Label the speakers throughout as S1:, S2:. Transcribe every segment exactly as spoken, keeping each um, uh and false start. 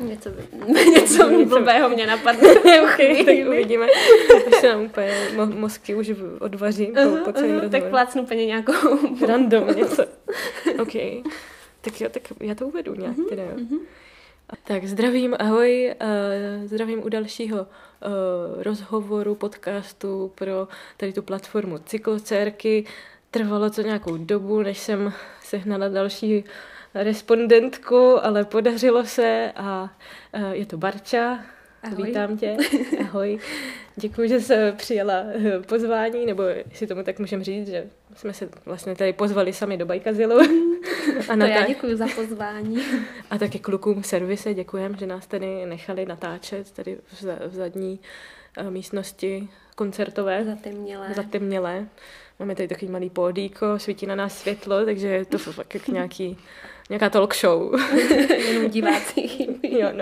S1: Něco, něco blbého mě napadne.
S2: Okay, tak uvidíme. Až se nám úplně mo- mozky už odvaří uh-huh, po, po celém uh-huh, rozhovoru.
S1: Tak plácnu úplně nějakou...
S2: Random něco. OK. Tak jo, tak já to uvedu nějak uh-huh, teda jo. Uh-huh. Tak zdravím, ahoj, uh, zdravím u dalšího uh, rozhovoru, podcastu pro tady tu platformu Cyklocérky. Trvalo to nějakou dobu, než jsem sehnala další respondentku, ale podařilo se a uh, je to Barča. Ahoj. Vítám tě. Ahoj. Děkuji, že jsi přijala pozvání, nebo jestli tomu tak můžeme říct, že jsme se vlastně tady pozvali sami do Bajkazilu.
S1: A to já děkuji za pozvání.
S2: A taky klukům servise děkujem, že nás tady nechali natáčet tady v, za, v zadní uh, místnosti koncertové.
S1: Zatemnělé.
S2: Zatemnělé. Máme tady takový malý pódíko, svítí na nás světlo, takže je to fakt jak nějaký, nějaká talk show.
S1: Jenom diváci chybí.
S2: Jo, no.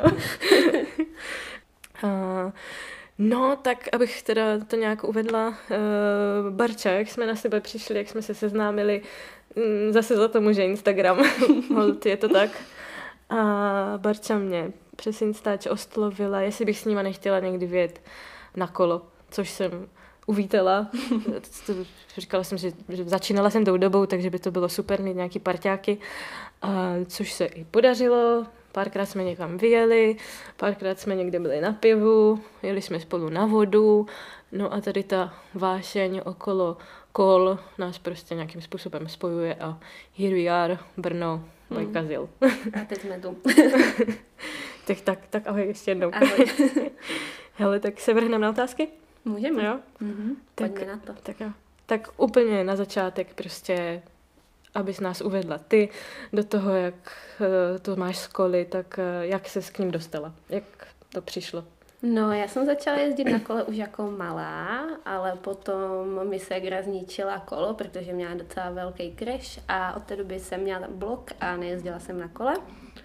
S2: Uh, no, tak abych teda to nějak uvedla, uh, Barča, jak jsme na sebe přišli, jak jsme se seznámili, um, zase za to může Instagram, hold, je to tak. A Barča mě přes Instač oslovila, jestli bych s nima nechtěla někdy vyjet na kolo, což jsem uvítala. Říkala jsem, že, že začínala jsem tou dobou, takže by to bylo super mít nějaký parťáky, a což se i podařilo. Párkrát jsme někam vyjeli, párkrát jsme někde byli na pivu, jeli jsme spolu na vodu, no a tady ta vášeň okolo kol nás prostě nějakým způsobem spojuje a here we are, Brno, Bajkazil.
S1: A teď jsme tu.
S2: tak, tak, tak ahoj ještě jednou.
S1: Ahoj.
S2: Hele, tak se vrhneme na otázky?
S1: Můžeme.
S2: Jo?
S1: Mm-hmm.
S2: Tak,
S1: Pojďme na to.
S2: Tak, jo. Tak úplně na začátek prostě, abys nás uvedla ty do toho, jak to máš z koly, tak jak ses k ním dostala? Jak to přišlo?
S1: No, já jsem začala jezdit na kole už jako malá, ale potom mi ségra zničila kolo, protože měla docela velký crash a od té doby jsem měla blok a nejezdila jsem na kole.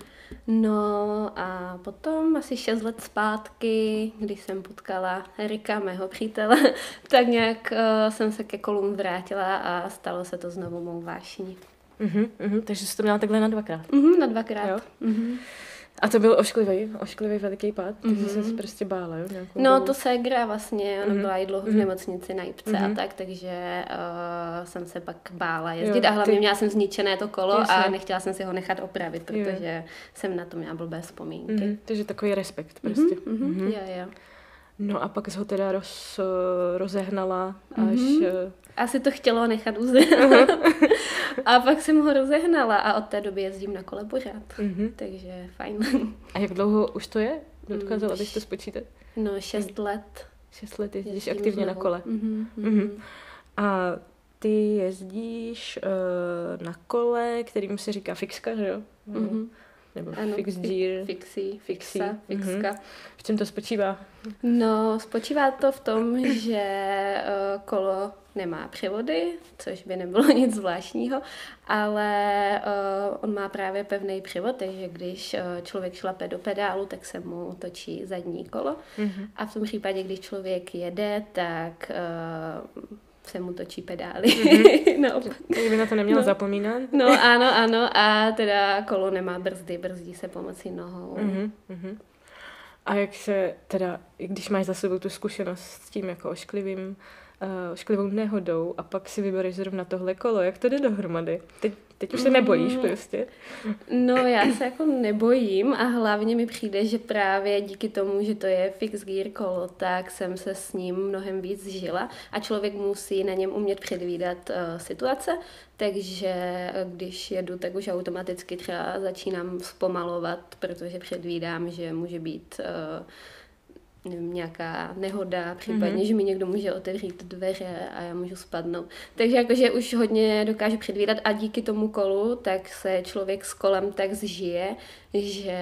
S1: No a potom asi šest let zpátky, když jsem potkala Erika, mého přítele, tak nějak uh, jsem se ke kolům vrátila a stalo se to znovu mou vášní.
S2: Uh-huh, uh-huh, takže jsi to měla takhle na dvakrát.
S1: Uh-huh, na dvakrát. Uh-huh.
S2: A to byl ošklivý, ošklivý veliký pád, takže mm-hmm. jsi prostě bála, jo? Nějakou
S1: no
S2: dobu.
S1: To ségra vlastně, ona mm-hmm. byla i dlouho v nemocnici na jipce mm-hmm. a tak, takže uh, jsem se pak bála jezdit jo, a hlavně ty... měla jsem zničené to kolo Jasně. a nechtěla jsem si ho nechat opravit, protože jo. jsem na to měla blbé vzpomínky.
S2: Mm-hmm. Takže takový respekt prostě.
S1: Mm-hmm. Mm-hmm. Jo, jo.
S2: No a pak jsi ho teda roz, rozehnala až...
S1: Mm-hmm. Asi to chtělo nechat uzrát. A pak jsem ho rozehnala a od té doby jezdím na kole pořád. Mm-hmm. Takže fajn.
S2: A jak dlouho už to je? Dokázala bys to spočítat?
S1: No šest let.
S2: Šest let jezdíš aktivně znovu. Na kole.
S1: Mm-hmm.
S2: Mm-hmm. A ty jezdíš uh, na kole, kterým se říká fixka, že jo?
S1: Mm-hmm.
S2: Nebo ano, fix gear.
S1: Fixí, fixa, fixka.
S2: Mm-hmm. V čem to spočívá?
S1: No, spočívá to v tom, že uh, kolo nemá převody, což by nebylo nic zvláštního, ale uh, on má právě pevný převod, takže když uh, člověk šlape do pedálu, tak se mu točí zadní kolo. Mm-hmm. A v tom případě, když člověk jede, tak uh, se mu točí pedály. Mm-hmm. No.
S2: Takže by na to neměla
S1: no.
S2: zapomínat.
S1: No ano, ano. A teda kolo nemá brzdy, brzdí se pomocí nohou.
S2: Mm-hmm. A jak se teda, když máš za sebou tu zkušenost s tím jako ošklivým, uh, ošklivou nehodou a pak si vybereš zrovna tohle kolo, jak to jde dohromady? Teď, teď už se nebojíš prostě?
S1: No já se jako nebojím a hlavně mi přijde, že právě díky tomu, že to je fix gear kolo, tak jsem se s ním mnohem víc žila a člověk musí na něm umět předvídat uh, situace, takže když jedu, tak už automaticky třeba začínám zpomalovat, protože předvídám, že může být uh, nevím, nějaká nehoda, případně, mm-hmm. že mi někdo může otevřít dveře a já můžu spadnout. Takže jakože už hodně dokážu předvídat a díky tomu kolu, tak se člověk s kolem tak zžije, že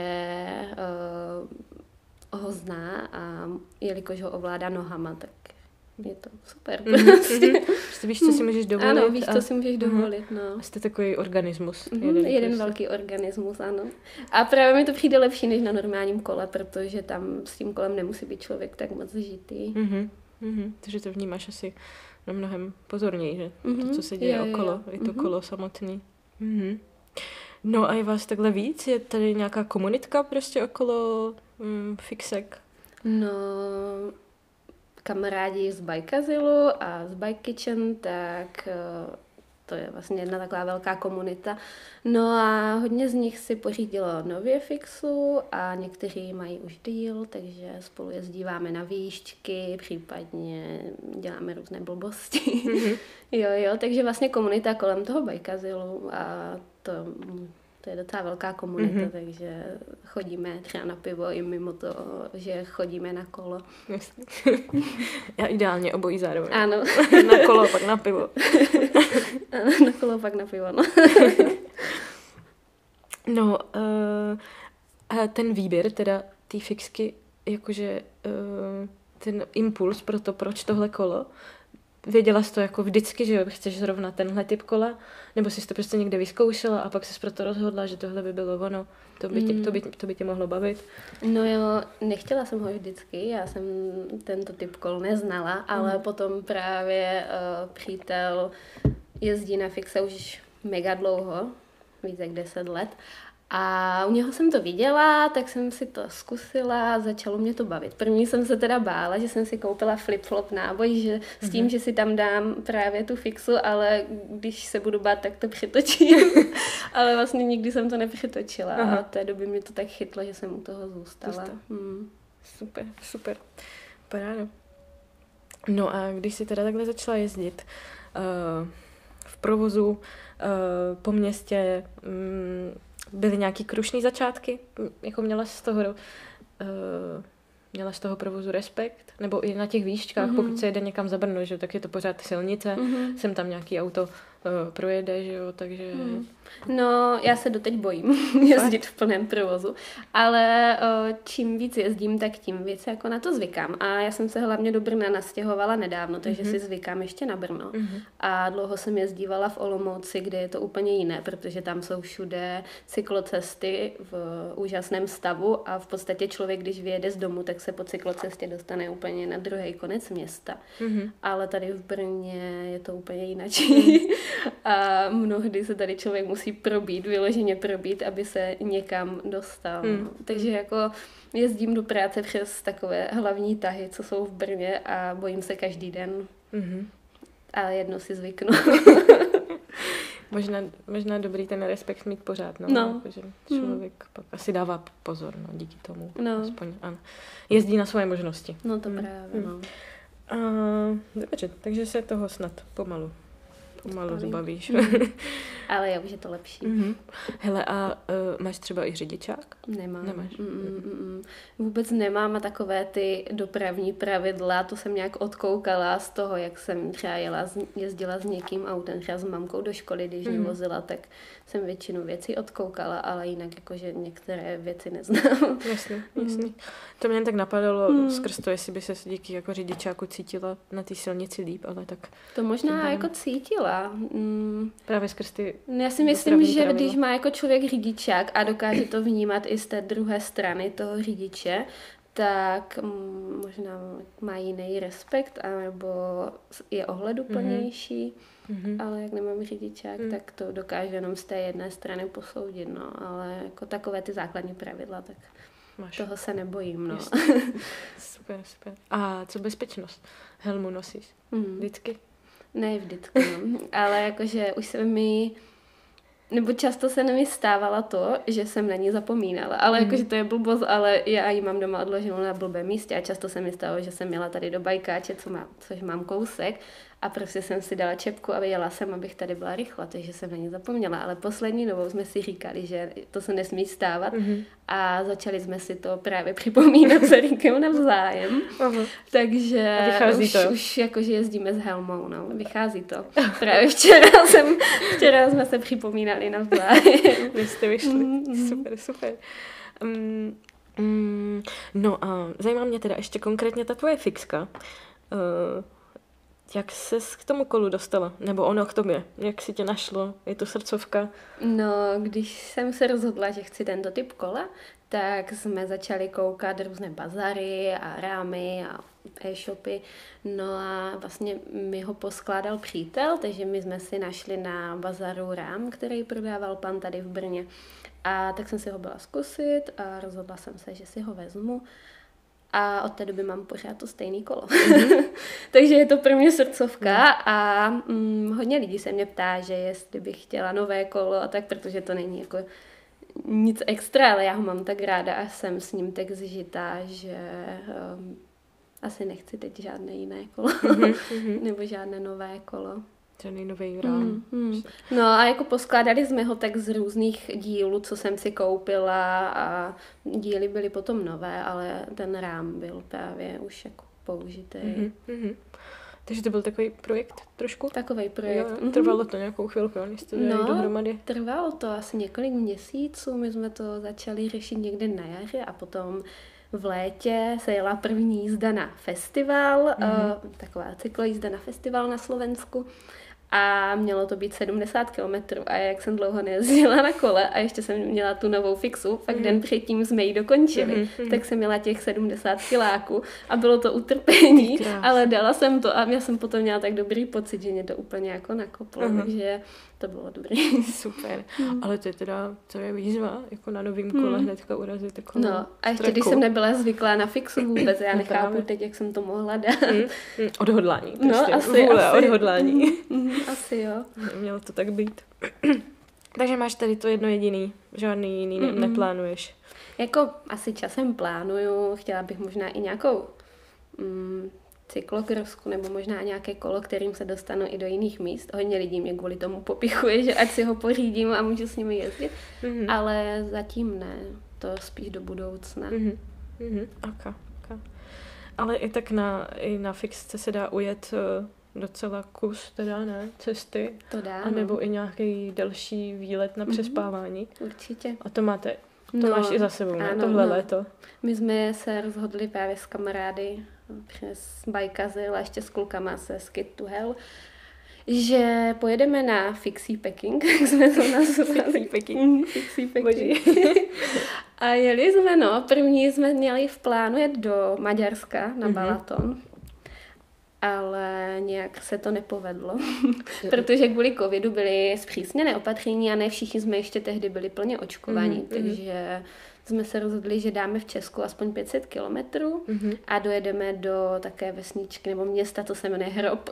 S1: uh, ho zná a jelikož ho ovládá nohama, tak je to super.
S2: Mm-hmm. Prostě víš, co si můžeš dovolit.
S1: Ano, víš, co si můžeš dovolit, no.
S2: Jste takový organismus.
S1: Mm-hmm, jeden jeden prostě. Velký organismus, ano. A právě mi to přijde lepší než na normálním kole, protože tam s tím kolem nemusí být člověk tak moc žitý.
S2: Mm-hmm. Mm-hmm. Takže to vnímáš asi na mnohem pozorněji, že? Mm-hmm. To, co se děje
S1: jo,
S2: okolo,
S1: jo.
S2: i to
S1: mm-hmm.
S2: kolo samotný. Mm-hmm. No a je vás takhle víc? Je tady nějaká komunitka prostě okolo mm, fixek?
S1: No, kamarádi z Bike Asylu a z Bike Kitchen, tak to je vlastně jedna taková velká komunita. No a hodně z nich si pořídilo nově fixu a někteří mají už díl, takže spolu jezdíváme na výšťky, případně děláme různé blbosti. Mm-hmm. jo, jo, takže vlastně komunita kolem toho Bike Asylu a to... To je docela velká komunita, mm-hmm. takže chodíme třeba na pivo i mimo to, že chodíme na kolo.
S2: Já ideálně obojí zároveň.
S1: Ano.
S2: Na kolo, pak na pivo.
S1: Na kolo, pak na pivo, no.
S2: No, uh, a ten výběr, teda té fixky, jakože uh, ten impuls pro to, proč tohle kolo, věděla jsi to jako vždycky, že jo, chceš zrovna tenhle typ kola, nebo jsi to prostě někde vyzkoušela a pak jsi proto rozhodla, že tohle by bylo ono, to by tě, to by, to by tě mohlo bavit?
S1: No jo, nechtěla jsem ho vždycky, já jsem tento typ kol neznala, ale mm. potom právě uh, přítel jezdí na fixe už mega dlouho, víc jak deset let. A u něho jsem to viděla, tak jsem si to zkusila a začalo mě to bavit. První jsem se teda bála, že jsem si koupila flip-flop náboj, že s tím, mm-hmm. že si tam dám právě tu fixu, ale když se budu bát, tak to přitočím. Ale vlastně nikdy jsem to nepřitočila. Aha. A od té doby mě to tak chytlo, že jsem u toho zůstala. Hmm.
S2: Super, super. Paráda. No a když jsi teda takhle začala jezdit uh, v provozu uh, po městě, um, byly nějaký krušný začátky? Jako měla jsi z toho, uh, měla z toho provozu respekt? Nebo i na těch výšťkách, mm-hmm. pokud se jede někam za Brno, že, tak je to pořád silnice, mm-hmm. sem tam nějaký auto uh, projede, že jo, takže... Mm.
S1: No, já se doteď bojím jezdit v plném provozu, ale uh, čím víc jezdím, tak tím víc jako na to zvykám. A já jsem se hlavně do Brna nastěhovala nedávno, takže mm-hmm. si zvykám ještě na Brno. Mm-hmm. A dlouho jsem jezdívala v Olomouci, kde je to úplně jiné, protože tam jsou všude cyklocesty v úžasném stavu a v podstatě člověk, když vyjede z domu, tak se po cyklocestě dostane úplně na druhý konec města. Mm-hmm. Ale tady v Brně je to úplně jinačí. Mm. A mnohdy se tady člověk musí probít, vyloženě probít, aby se někam dostal. Mm. Takže jako jezdím do práce přes takové hlavní tahy, co jsou v Brně a bojím se každý den. Mm-hmm. Ale jedno si zvyknu.
S2: možná, možná dobrý ten respekt mít pořád, no.
S1: no.
S2: Protože člověk mm. pak asi dává pozor, no, díky tomu.
S1: No.
S2: Aspoň, ano. Jezdí na svoje možnosti.
S1: No to mm. právě, no.
S2: Uh, dobře, takže se toho snad pomalu Pomalu zbavíš.
S1: Mm. Ale já už je to lepší.
S2: Mm-hmm. Hele, a uh, máš třeba i řidičák?
S1: Nemám.
S2: Nemáš?
S1: Mm, mm, mm. Vůbec nemám a takové ty dopravní pravidla, to jsem nějak odkoukala z toho, jak jsem třeba jela, jezdila s někým autem, třeba s mamkou do školy, když mě mm. vozila, tak jsem většinu věcí odkoukala, ale jinak jakože některé věci neznám.
S2: Jasně, jasně. Mm. To mě tak napadalo mm. skrz to, jestli by se díky jako řidičáku cítila na té silnici líp, ale tak...
S1: To možná jako cítila. Mm.
S2: Právě skrz ty...
S1: Já si myslím, že pravidla. Když má jako člověk řidičák a dokáže to vnímat i z té druhé strany toho řidiče, tak mm, možná má jiný respekt, anebo je ohleduplnější, mm-hmm. ale jak nemám řidičák, mm. tak to dokáže jenom z té jedné strany posoudit, no, ale jako takové ty základní pravidla, tak Máš. Toho se nebojím, no.
S2: Super, super. A co bezpečnost? Helmu nosíš? Mm. Vždycky?
S1: Ne vždycky, no. Ale jakože už se mi... Nebo často se mi stávala to, že jsem na ní zapomínala. Ale mm. jakože to je blbost, ale já ji mám doma odloženou na blbém místě a často se mi stalo, že jsem jela tady do bajkáče, co má, což mám kousek a prostě jsem si dala čepku a jela jsem, abych tady byla rychle, takže jsem na ní zapomněla. Ale poslední dobou jsme si říkali, že to se nesmí stávat mm. a začali jsme si to právě připomínat se říkem navzájem. Uh-huh. Takže už, to. už jakože jezdíme s helmou, no. Vychází to. Právě včera, jsem, včera jsme se připomínali navzájem.
S2: Vy jste vyšli. Mm-hmm. Super, super. Um, um, no a zajímá mě teda ještě konkrétně ta tvoje fixka. Uh, Jak ses k tomu kolu dostala? Nebo ono k tobě? Jak si tě našlo? Je to srdcovka?
S1: No, když jsem se rozhodla, že chci tento typ kola, tak jsme začali koukat různé bazary a rámy a e-shopy. No a vlastně mi ho poskládal přítel, takže my jsme si našli na bazaru rám, který prodával pan tady v Brně. A tak jsem si ho byla zkusit a rozhodla jsem se, že si ho vezmu. A od té doby mám pořád to stejný kolo. Mm-hmm. Takže je to pro mě srdcovka a mm, hodně lidí se mě ptá, že jestli bych chtěla nové kolo a tak, protože to není jako nic extra, ale já ho mám tak ráda a jsem s ním tak zžitá, že um, asi nechci teď žádné jiné kolo mm-hmm. nebo žádné nové kolo.
S2: Žádný nový rám.
S1: Mm, mm. No a jako poskládali jsme ho tak z různých dílů, co jsem si koupila a díly byly potom nové, ale ten rám byl právě už jako použitý.
S2: Mm, mm. Takže to byl takový projekt trošku?
S1: Takový projekt.
S2: Jo, trvalo to nějakou chvilku, než jste dali
S1: no,
S2: dohromady?
S1: Trvalo to asi několik měsíců, my jsme to začali řešit někde na jaře a potom v létě se jela první jízda na festival, mm-hmm. uh, taková cyklojízda na festival na Slovensku a mělo to být sedmdesát kilometrů a jak jsem dlouho nejezdila na kole a ještě jsem měla tu novou fixu, fakt mm-hmm. den předtím jsme ji dokončili, mm-hmm. tak jsem měla těch sedmdesát kiláků a bylo to utrpení, ale dala jsem to a já jsem potom měla tak dobrý pocit, že mě to úplně jako nakoplo, mm-hmm. takže to bylo dobrý.
S2: Super, mm. ale to je teda, to je výzva, jako na novým kole mm. hnedka urazit takovou
S1: No a ještě když jsem nebyla zvyklá na fixu vůbec, já nechápu
S2: no,
S1: teď, jak jsem to mohla dát.
S2: Mm. Mm. Odhodlání, prostě.
S1: No asi,
S2: Vůle,
S1: asi.
S2: odhodlání.
S1: Mm. Asi jo.
S2: Mělo to tak být. Takže máš tady to jedno jediný, žádný jiný ne- neplánuješ?
S1: Jako asi časem plánuju, chtěla bych možná i nějakou mm, cyklokrosku nebo možná nějaké kolo, kterým se dostanu i do jiných míst. Hodně lidí mě kvůli tomu popichuje, že ať si ho pořídím a můžu s nimi jezdit, mm-hmm. ale zatím ne, to spíš do budoucna.
S2: Mm-hmm. Mm-hmm. Okay. Okay. Ale i tak na, i na fixce se dá ujet uh, docela kus, teda ne, cesty.
S1: To dá,
S2: a nebo no. i nějaký delší výlet na přespávání.
S1: Mm-hmm. Určitě.
S2: A to máte, to
S1: no,
S2: máš i za sebou, ne?
S1: Ano,
S2: Tohle
S1: no.
S2: léto.
S1: My jsme se rozhodli právě s kamarády přes Bajkazy a ještě s klukama se Skid to Hell, že pojedeme na fixie packing, jak jsme to nazvali.
S2: Fixie packing.
S1: Fixie packing. A jeli jsme, no, první jsme měli v plánu jet do Maďarska na Balaton, mm-hmm. ale nějak se to nepovedlo, protože kvůli covidu byly zpřísněné opatření a ne všichni jsme ještě tehdy byli plně očkovaní, mm-hmm. takže jsme se rozhodli, že dáme v Česku aspoň pět set kilometrů mm-hmm. a dojedeme do také vesničky nebo města, to se jmenuje Hrob.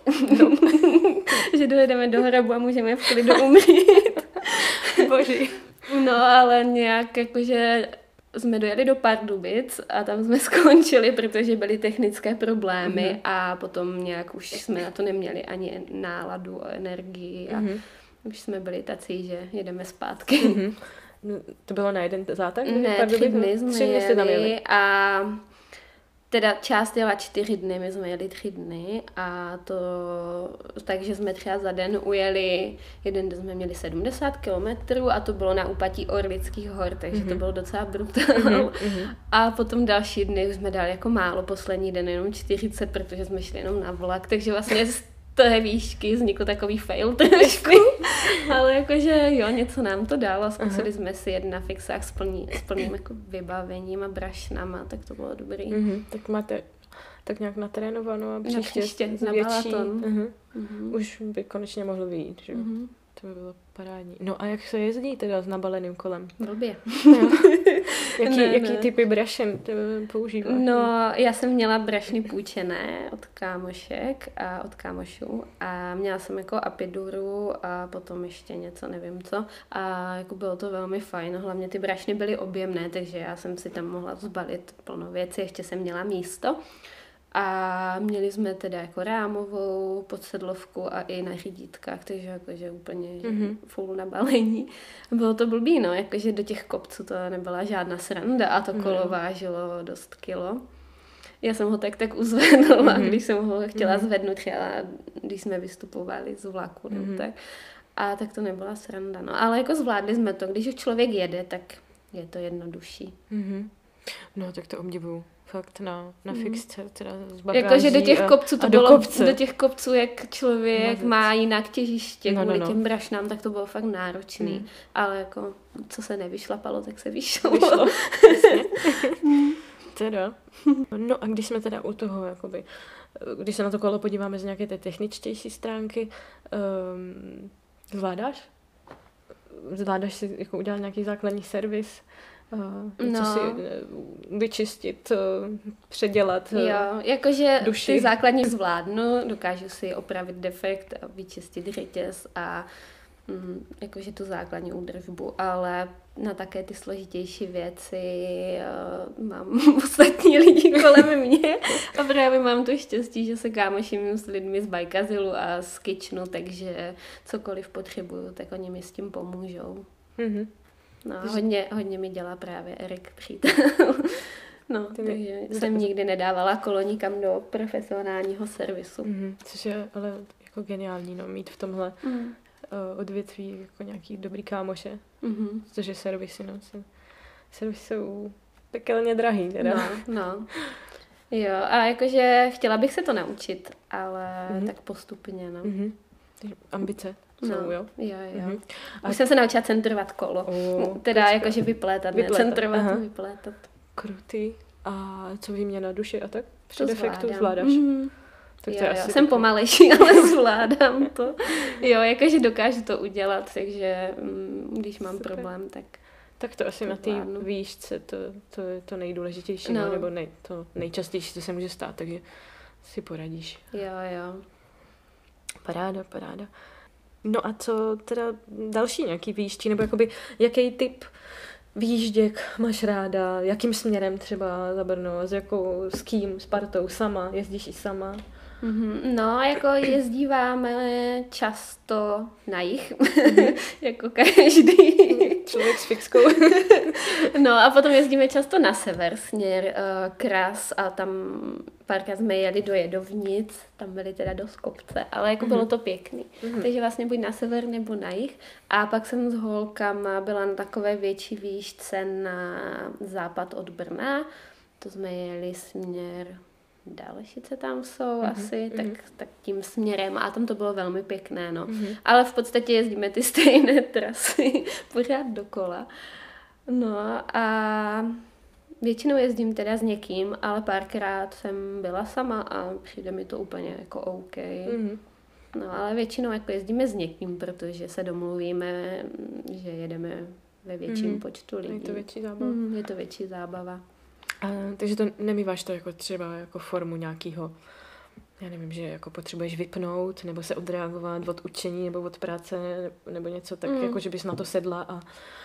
S1: Že dojedeme do Hrobu a můžeme v klidu umřít.
S2: Boží.
S1: No, ale nějak jakože jsme dojeli do Pardubic a tam jsme skončili, protože byly technické problémy mm-hmm. a potom nějak už jsme na to neměli ani náladu, energii a mm-hmm. už jsme byli tací, že jedeme zpátky.
S2: Mm-hmm. To bylo na jeden zátek?
S1: Ne, tři dny jsme tři jeli, tam jeli a teda část jela čtyři dny, my jsme jeli tři dny a to takže jsme třeba za den ujeli, jeden den jsme měli sedmdesát kilometrů a to bylo na úpatí Orlických hor, takže mm-hmm. to bylo docela brutál. Mm-hmm. A potom další dny jsme dali jako málo, poslední den jenom čtyřicet, protože jsme šli jenom na vlak, takže vlastně z té výšky vznikl takový fail trošku, ale jakože jo, něco nám to dalo, zkusili uh-huh. jsme si jet na fixách s, plný, s plným jako vybavením a brašnama, tak to bylo dobrý.
S2: Uh-huh. Tak máte tak nějak natrénováno a příště,
S1: na příště
S2: na Balaton.
S1: Uh-huh.
S2: Uh-huh. Už by konečně mohlo vyjít, že?
S1: Uh-huh.
S2: To by bylo parádní. No a jak se jezdí teda s nabaleným kolem?
S1: Blbě.
S2: No. Jaký,
S1: ne,
S2: jaký
S1: ne.
S2: typy brašen používáš?
S1: No, já jsem měla brašny půjčené od kámošek a od kámošů a měla jsem jako apiduru a potom ještě něco, nevím co. A jako bylo to velmi fajn, hlavně ty brašny byly objemné, takže já jsem si tam mohla zbalit plno věcí, ještě jsem měla místo. A měli jsme teda jako rámovou podsedlovku a i na řídítkách, takže jakože úplně mm-hmm. full na balení. Bylo to blbý, no, jakože do těch kopců to nebyla žádná sranda a to kolo mm. vážilo dost kilo. Já jsem ho tak tak uzvedla, mm-hmm. když jsem ho chtěla mm-hmm. zvednout třeba, když jsme vystupovali z vlaku, mm-hmm. no, tak. A tak to nebyla sranda, no. Ale jako zvládli jsme to, když už člověk jede, tak je to jednodušší.
S2: Mm-hmm. No, tak to obdivuju. Fakt na, na
S1: Mm.
S2: fixce, teda z bagáží.
S1: Jakože do těch kopců to
S2: a do
S1: bylo,
S2: kopce.
S1: do těch kopců, jak člověk
S2: Mazec.
S1: má jinak těžiště
S2: No, no,
S1: kvůli
S2: no.
S1: těm brašnám, tak to bylo fakt náročný.
S2: Mm.
S1: Ale jako, co se nevyšlapalo, tak se vyšlo.
S2: Vyšlo. Jasně. Teda. No a když jsme teda u toho, jakoby, když se na to kolo podíváme z nějaké té techničtější stránky, um, zvládáš? Zvládáš si jako udělat nějaký základní servis? Uh,
S1: No.
S2: Co si uh, vyčistit, uh, předělat uh,
S1: Jo, jakože
S2: duši.
S1: ty základní zvládnu, dokážu si opravit defekt, a vyčistit řetěz a mm, jakože tu základní údržbu, ale na také ty složitější věci uh, mám ostatní lidi kolem mě a právě mám to štěstí, že se kámoším s lidmi z Bajkazilu a z Kitchenu, takže cokoliv potřebuju, tak oni mi s tím pomůžou.
S2: Mm-hmm.
S1: No, hodně, hodně mi dělá právě Erik přítel. No,
S2: Ty mi-
S1: takže jsem nikdy nedávala kolo nikam do profesionálního servisu.
S2: Mm-hmm. Což je ale jako geniální, no, mít v tomhle
S1: Mm.
S2: uh, odvětví jako nějaký dobrý kámoše,
S1: Mm-hmm.
S2: protože servisy, no, se, servisy jsou pekelně drahý, teda.
S1: No, no. Jo, a jakože chtěla bych se to naučit, ale
S2: Mhm.
S1: tak postupně, no.
S2: Mm-hmm. Ambice jsou,
S1: No,
S2: jo?
S1: jo, jo.
S2: Mhm.
S1: A už jsem se naučila centrovat kolo.
S2: O,
S1: Teda
S2: počkej.
S1: jakože vyplétat,
S2: Vyplétat,
S1: ne centrovat,
S2: aha.
S1: vyplétat.
S2: Krutý. A co výměna duše a tak? Při
S1: To
S2: defektu
S1: zvládám.
S2: zvládáš?
S1: Mhm.
S2: Tak
S1: Jo,
S2: to je
S1: jo.
S2: asi
S1: Jsem
S2: taky-
S1: pomalejší, ale zvládám to. Jo, jakože dokážu to udělat, takže mm, když mám
S2: Super.
S1: problém, tak
S2: Tak to asi
S1: to
S2: na té
S1: zvládnu.
S2: výšce, to, to je to nejdůležitější, no.
S1: No.
S2: nebo nej, to nejčastější, co se může stát, takže si poradíš.
S1: jo, jo.
S2: Paráda, paráda. No a co teda další nějaký výjíždí, nebo jakoby jaký typ výjížděk máš ráda, jakým směrem třeba za Brno, s jakou, s kým, s partou, sama, jezdíš i sama?
S1: Mhm. No, jako jezdíváme často na jih, jako každý.
S2: Člověk s fixkou.
S1: No a potom jezdíme často na sever, směr uh, Kras a tam párkrát jsme jeli do Jedovnic, tam byly teda dost kopce, ale jako bylo to pěkný.
S2: Mhm.
S1: Takže vlastně buď na sever nebo na jih. A pak jsem s holkama byla na takové větší výšce na západ od Brna, to jsme jeli směr Dalešice tam jsou
S2: Mhm,
S1: asi,
S2: mhm.
S1: tak, tak tím směrem a tam to bylo velmi pěkné, no.
S2: Mhm.
S1: Ale v podstatě jezdíme ty stejné trasy pořád dokola. No a většinou jezdím teda s někým, ale párkrát jsem byla sama a přijde mi to úplně jako OK.
S2: Mhm.
S1: No ale většinou jako jezdíme s někým, protože se domluvíme, že jedeme ve větším
S2: Mhm.
S1: počtu lidí.
S2: Je to větší zábava.
S1: Mm, je to větší zábava.
S2: A, takže to nemýváš to jako třeba jako formu nějakého, já nevím, že jako potřebuješ vypnout, nebo se odreagovat od učení, nebo od práce, nebo něco tak,
S1: Mm.
S2: jako že bys na to sedla a uh,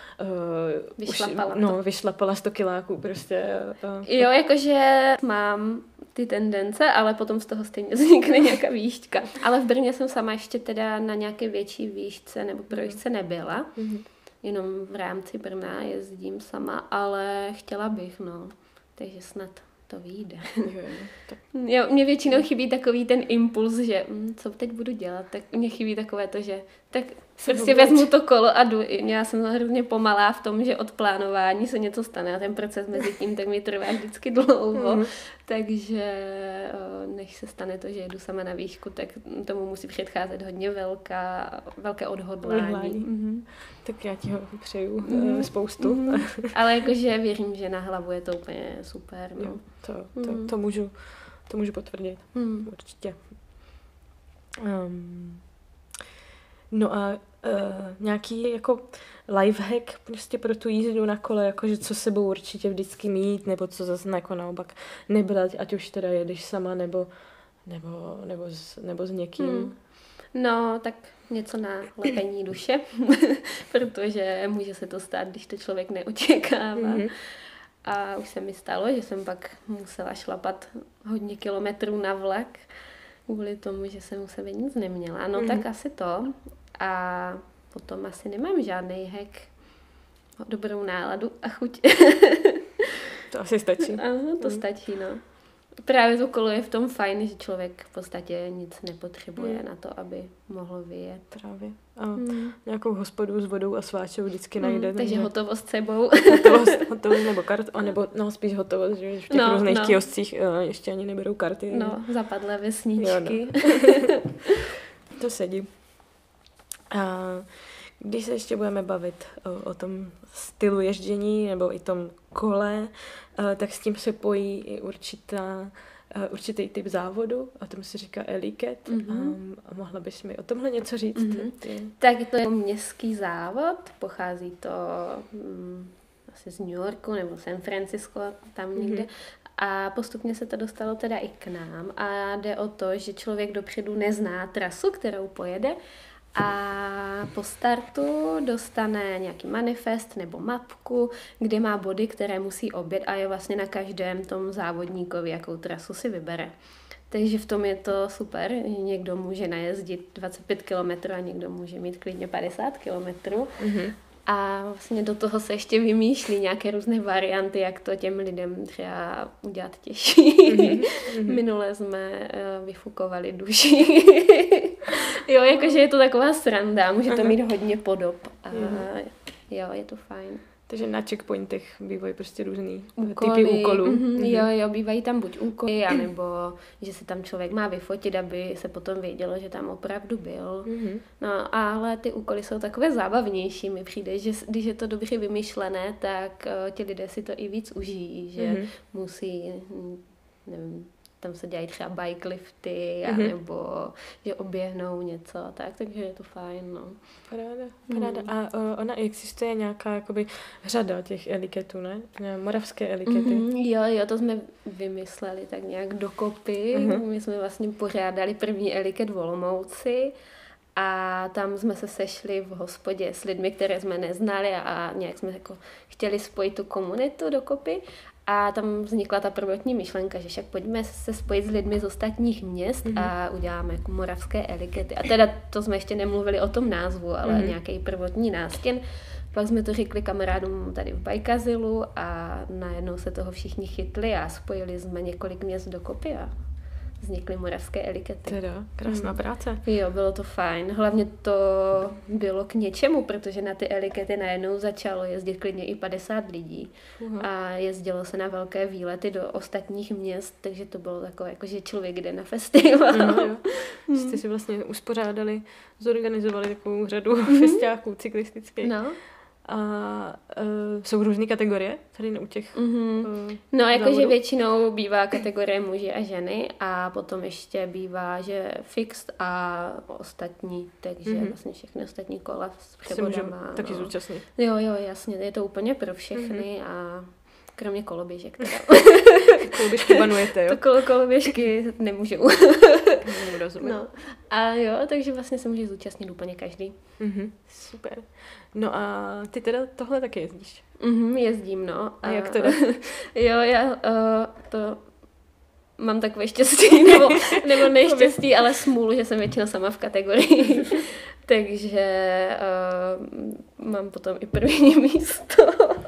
S1: Vyšlapala
S2: už, no, vyšlapala sto kiláků prostě. Uh,
S1: Jo, jakože mám ty tendence, ale potom z toho stejně vznikne nějaká výšťka. Ale v Brně jsem sama ještě teda na nějaké větší výšce nebo projížďce nebyla.
S2: Mhm.
S1: Jenom v rámci Brna jezdím sama, ale chtěla bych, no. Takže snad to vyjde.
S2: Jo, jo, tak.
S1: Jo, mě většinou chybí takový ten impuls, že hm, co teď budu dělat, tak mě chybí takové to, že tak
S2: Se
S1: prostě
S2: vůbec.
S1: vezmu to kolo a jdu. Já jsem hrozně pomalá v tom, že od plánování se něco stane a ten proces mezi tím tak mi trvá vždycky dlouho.
S2: Mhm.
S1: Takže o, než se stane to, že jedu sama na výšku, tak tomu musí předcházet hodně velká, velké odhodlání.
S2: Odhodlání.
S1: Mhm.
S2: Tak já ti ho přeju
S1: Mhm.
S2: uh, spoustu.
S1: Mhm. Ale jakože věřím, že na hlavu je to úplně super. No.
S2: Jo, to, to,
S1: Mhm.
S2: to, můžu, to můžu potvrdit.
S1: Mhm.
S2: Určitě. Um, no a uh, nějaký jako lifehack prostě pro tu jízdu na kole, jakože co s sebou určitě vždycky mít, nebo co zase jako naopak nebrat, ať už teda jedeš sama, nebo, nebo, nebo, s, nebo s někým.
S1: Hmm. No, tak něco na lepení duše, protože může se to stát, když to člověk neočekává.
S2: Mhm.
S1: A už se mi stalo, že jsem pak musela šlapat hodně kilometrů na vlak, kvůli tomu, že jsem u sebe nic neměla. No
S2: Mhm.
S1: tak asi to. A potom asi nemám žádný hack. Dobrou náladu a chuť.
S2: To asi stačí.
S1: Ano, to
S2: Mhm.
S1: stačí, no. právě to kolo je v tom fajn, že člověk v podstatě nic nepotřebuje
S2: mm.
S1: na to, aby mohl vyjet.
S2: Právě. A
S1: mm.
S2: nějakou hospodu s vodou a sváčou vždycky
S1: mm,
S2: najde.
S1: Takže
S2: takže...
S1: hotovost sebou.
S2: hotovost, hotovost nebo kart, a nebo no, spíš hotovost, že v těch
S1: no,
S2: různých
S1: no.
S2: kioscích uh, ještě ani neberou karty.
S1: No, zapadlé vesničky.
S2: Jo, no. To sedí. A když se ještě budeme bavit o, o tom stylu ježdění nebo i tom kole, tak s tím se pojí i určitá, určitý typ závodu, a tomu se říká eliket. Mm-hmm. A mohla bys mi o tomhle něco říct?
S1: Mm-hmm. Tak to je městský závod, pochází to hm, asi z New Yorku nebo San Francisco, tam někde. Mm-hmm. A postupně se to dostalo teda i k nám a jde o to, že člověk dopředu nezná trasu, kterou pojede, a po startu dostane nějaký manifest nebo mapku, kde má body, které musí objet, a je vlastně na každém tom závodníkovi, jakou trasu si vybere. Takže v tom je to super. Někdo může najezdit dvacet pět kilometrů a někdo může mít klidně padesát kilometrů. Mm-hmm. A vlastně do toho se ještě vymýšlí nějaké různé varianty, jak to těm lidem třeba udělat těžší. Mm-hmm. Minule jsme uh, vyfukovali duši. Jo, jakože je to taková sranda, může to mít hodně podob. A mm-hmm. jo, je to fajn.
S2: Takže na checkpointech bývají prostě různý
S1: úkoly,
S2: typy úkolů.
S1: Mm-hmm, jo, jo, bývají tam buď úkoly, anebo že se tam člověk má vyfotit, aby se potom vědělo, že tam opravdu byl. Mm-hmm. No, ale ty úkoly jsou takové zábavnější. Mi přijde, že když je to dobře vymyšlené, tak uh, ti lidé si to i víc užijí, že mm-hmm. musí, nevím, tam se dělají třeba bike lifty, mm-hmm. nebo že oběhnou něco, tak, takže je to fajn, no.
S2: Paráda, paráda. Mm. A uh, ona existuje nějaká jakoby řada těch eliketů, ne? Moravské elikety.
S1: Mm-hmm, jo, jo, to jsme vymysleli tak nějak dokopy. Mm-hmm. My jsme vlastně pořádali první eliket v Olomouci a tam jsme se sešli v hospodě s lidmi, které jsme neznali, a nějak jsme jako chtěli spojit tu komunitu dokopy. A tam vznikla ta prvotní myšlenka, že však pojďme se spojit s lidmi z ostatních měst mm-hmm. a uděláme jako moravské elikety. A teda to jsme ještě nemluvili o tom názvu, ale mm-hmm. nějaký prvotní nástěn. Pak jsme to řekli kamarádům tady v Bajkazilu a najednou se toho všichni chytli a spojili jsme několik měst dokopy a vznikly moravské elikety.
S2: Teda, krásná mm. práce.
S1: Jo, bylo to fajn. Hlavně to bylo k něčemu, protože na ty elikety najednou začalo jezdit klidně i padesát lidí. Uh-huh. A jezdilo se na velké výlety do ostatních měst, takže to bylo takové, jako že člověk jde na festival.
S2: No, jo. Mm. Jste si vlastně uspořádali, zorganizovali takovou řadu mm. festiáků cyklistických. No. A uh, jsou různé kategorie tady u těch
S1: mm-hmm. uh, No, jakože většinou bývá kategorie muži a ženy a potom ještě bývá, že fixed a ostatní, takže mm-hmm. vlastně všechny ostatní kola s převodama.
S2: No. Taky zúčastnit.
S1: Jo, jo, jasně, je to úplně pro všechny mm-hmm. a kromě koloběžek teda.
S2: Koloběžky banujete, jo?
S1: To kolo, koloběžky nemůžou.
S2: Rozumím.
S1: No. A jo, takže vlastně se může zúčastnit úplně každý.
S2: Mm-hmm. Super. No a ty teda tohle taky jezdíš?
S1: Mm-hmm, jezdím, no. A,
S2: a jak teda?
S1: Jo, já uh, to mám takové štěstí, nebo, nebo nejštěstí, ale smůlu, že jsem většinou sama v kategorii. Takže uh, mám potom i první místo.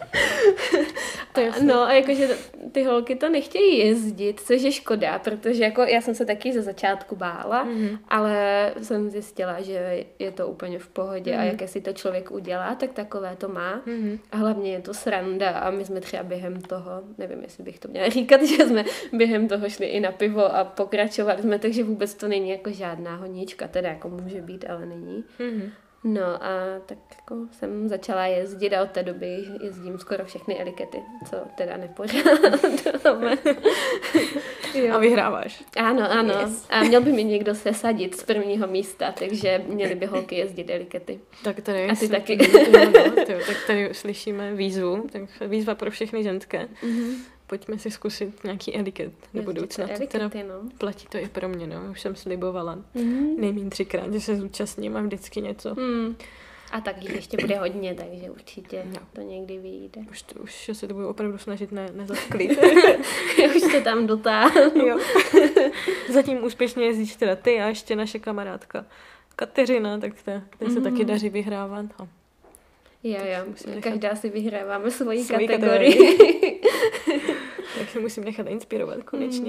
S2: To
S1: no a jakože ty holky to nechtějí jezdit, což je škoda, protože jako já jsem se taky ze začátku bála, mm-hmm. ale jsem zjistila, že je to úplně v pohodě mm-hmm. a jaké si to člověk udělá, tak takové to má. Mm-hmm. A hlavně je to sranda a my jsme třeba během toho, nevím, jestli bych to měla říkat, že jsme během toho šli i na pivo a pokračovali jsme, takže vůbec to není jako žádná honíčka, teda jako může být, ale není. Mm-hmm. No a tak jako jsem začala jezdit a od té doby jezdím skoro všechny elikety, co teda nepořádáme.
S2: A vyhráváš.
S1: Ano, ano. Yes. A měl by mi někdo sesadit z prvního místa, takže měly by holky jezdit elikety.
S2: Tak tady,
S1: a ty taky.
S2: No, no, tyjo, tak tady slyšíme výzvu, tak výzva pro všechny ženské. Mm-hmm. Pojďme si zkusit nějaký eliket do budoucna.
S1: Teda no.
S2: Platí to i pro mě, no. Už jsem slibovala mm-hmm. nejméně třikrát, že se zúčastním a vždycky něco. Mm.
S1: A tak jich ještě bude hodně, takže určitě no. to někdy vyjde.
S2: Už, to, už se to budu opravdu snažit ne, nezasklit.
S1: Už to tam dotáhnu. Jo.
S2: Zatím úspěšně jezdíš teda ty a ještě naše kamarádka Kateřina, tak té se mm-hmm. taky daří vyhrávat. A
S1: jo, jo. Každá si vyhráváme svoji, svoji kategorii.
S2: Tak se musím nechat inspirovat konečně. Mm.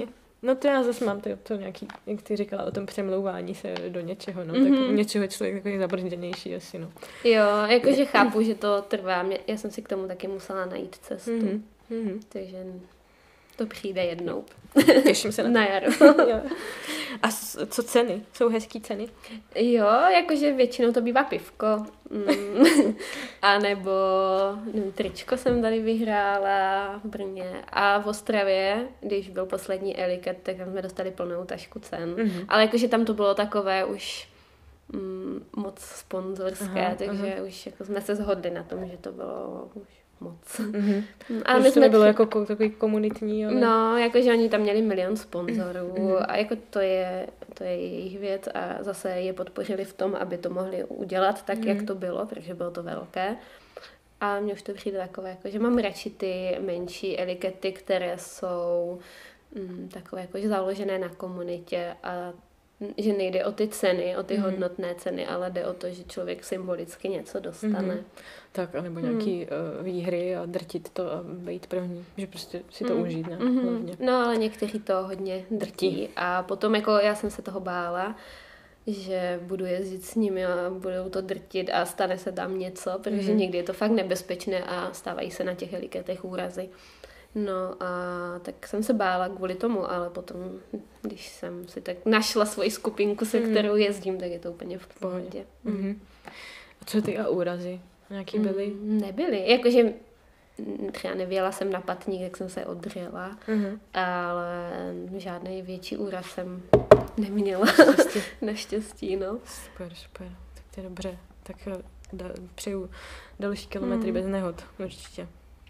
S2: No to já zase mám to, to nějaký, jak ty říkala o tom přemlouvání se do něčeho, no,
S1: Mhm.
S2: tak u něčeho člověk takový zabrzděnější asi, no.
S1: Jo, jakože chápu, že to trvá. Mě- Já jsem si k tomu taky musela najít cestu.
S2: Mhm. Mhm.
S1: Takže to přijde jednou.
S2: Těším se na to.
S1: Na jaro.
S2: Jo. A s- co ceny? Jsou hezký ceny?
S1: Jo, jakože většinou to bývá pivko. Mm. A nebo nevím, tričko jsem tady vyhrála v Brně. A v Ostravě, když byl poslední Eliket, tak tam jsme dostali plnou tašku cen.
S2: Mhm.
S1: Ale jakože tam to bylo takové už mm, moc sponzorské,
S2: Aha,
S1: takže už jako jsme se shodli na tom, že to bylo už moc.
S2: Mhm.
S1: Ale
S2: Už to nebylo jako ko- takový komunitní, ale...
S1: No, jakože oni tam měli milion sponzorů
S2: Mhm.
S1: a jako to je, to je jejich věc a zase je podpořili v tom, aby to mohli udělat tak,
S2: Mhm.
S1: jak to bylo, protože bylo to velké. A mně už to přijde takové, jako, že mám radši ty menší elikety, které jsou mm, takové jakože založené na komunitě a mm, že nejde o ty ceny, o ty
S2: Mhm.
S1: hodnotné ceny, ale jde o to, že člověk symbolicky něco dostane.
S2: Mhm. Tak, anebo nějaký uh, výhry a drtit to a být první, že prostě si to
S1: Mm.
S2: užít, ne?
S1: Mhm.
S2: Hlavně.
S1: No, ale někteří to hodně drtí.
S2: Drtí.
S1: A potom jako já jsem se toho bála, že budu jezdit s nimi a budou to drtit a stane se tam něco, protože
S2: Mhm.
S1: někdy je to fakt nebezpečné a stávají se na těch heliketech úrazy. No a tak jsem se bála kvůli tomu, ale potom, když jsem si tak našla svoji skupinku, se
S2: Mhm.
S1: kterou jezdím, tak je to úplně v
S2: pohodě.
S1: pohodě.
S2: Mhm. A co ty a úrazy? Nějaký byly?
S1: Mm, Nebyly. Jakože mm, třeba nevěla jsem na patník, jak jsem se odřela,
S2: Mhm.
S1: ale žádný větší úraz jsem neměla.
S2: Prostě.
S1: Naštěstí, no.
S2: Super, super. Tak to je dobře. Tak eh, da, přeju další kilometry
S1: Mm.
S2: bez nehod, určitě.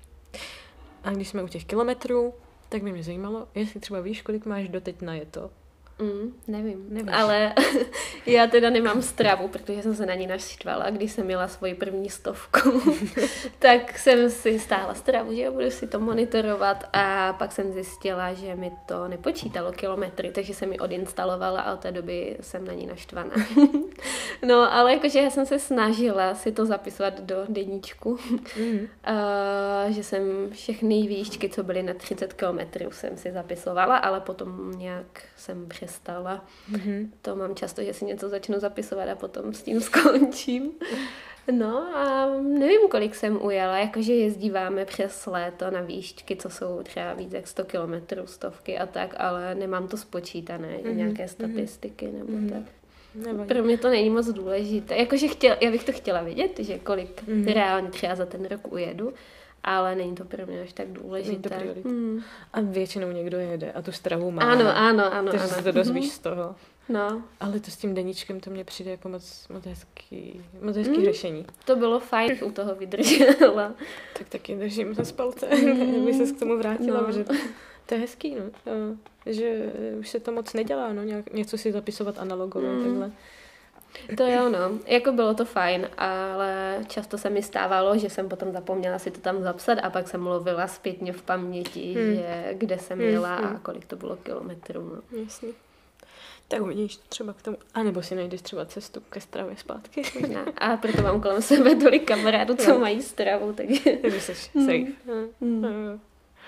S2: A když jsme u těch kilometrů, tak by mě zajímalo, jestli třeba víš, kolik máš doteď najeto.
S1: Mm, nevím,
S2: Nevíš.
S1: ale já teda nemám stravu, protože jsem se na ní naštvala, když jsem měla svoji první stovku. Tak jsem si stála stravu, že jo, budu si to monitorovat a pak jsem zjistila, že mi to nepočítalo kilometry, takže jsem ji odinstalovala a od té doby jsem na ní naštvaná. No, ale jakože já jsem se snažila si to zapisovat do deníčku,
S2: Mhm.
S1: a že jsem všechny výšky, co byly na třicet kilometrů, jsem si zapisovala, ale potom nějak jsem přestala.
S2: Mhm.
S1: To mám často, že si něco začnu zapisovat a potom s tím skončím. No a nevím, kolik jsem ujela, jakože jezdíváme přes léto na výšky, co jsou třeba víc jak sto kilometrů, stovky a tak, ale nemám to spočítané,
S2: Mhm,
S1: nějaké
S2: mhm.
S1: statistiky nebo
S2: Mhm.
S1: tak.
S2: Nevadí.
S1: Pro mě to není moc důležité. Jakože chtěla, já bych to chtěla vědět, že kolik
S2: Mhm.
S1: reálně třeba za ten rok ujedu, ale není to pro mě až tak
S2: Není to
S1: důležité.
S2: priorita.
S1: Hmm.
S2: A většinou někdo jede a tu stravu má.
S1: Ano, ano, ano.
S2: Takže
S1: ano.
S2: se to dozvíš z toho.
S1: No,
S2: Ale to s tím deníčkem, to mně přijde jako moc, moc hezký, moc hezký
S1: Mm.
S2: řešení.
S1: to bylo fajn, u toho vydržela.
S2: Tak taky držím se z palce,
S1: Mm.
S2: aby ses k tomu vrátila,
S1: No.
S2: protože to je hezký, no. A že už se to moc nedělá, no. Nějak, něco si zapisovat analogově,
S1: Mm.
S2: takhle.
S1: To jo, no. Jako bylo to fajn, ale často se mi stávalo, že jsem potom zapomněla si to tam zapsat a pak jsem mluvila zpětně v paměti,
S2: Hmm.
S1: že kde jsem
S2: Hmm,
S1: jela a
S2: hmm.
S1: kolik to bylo kilometrů. No.
S2: Jasně. Tak uvidíš třeba k tomu. A nebo si najdeš třeba cestu ke stravě zpátky.
S1: No, a proto mám kolem sebe tolik kamarádů, co
S2: Jo.
S1: mají stravu, takže...
S2: Takže jsi
S1: Mm.
S2: safe.
S1: Mm.
S2: No.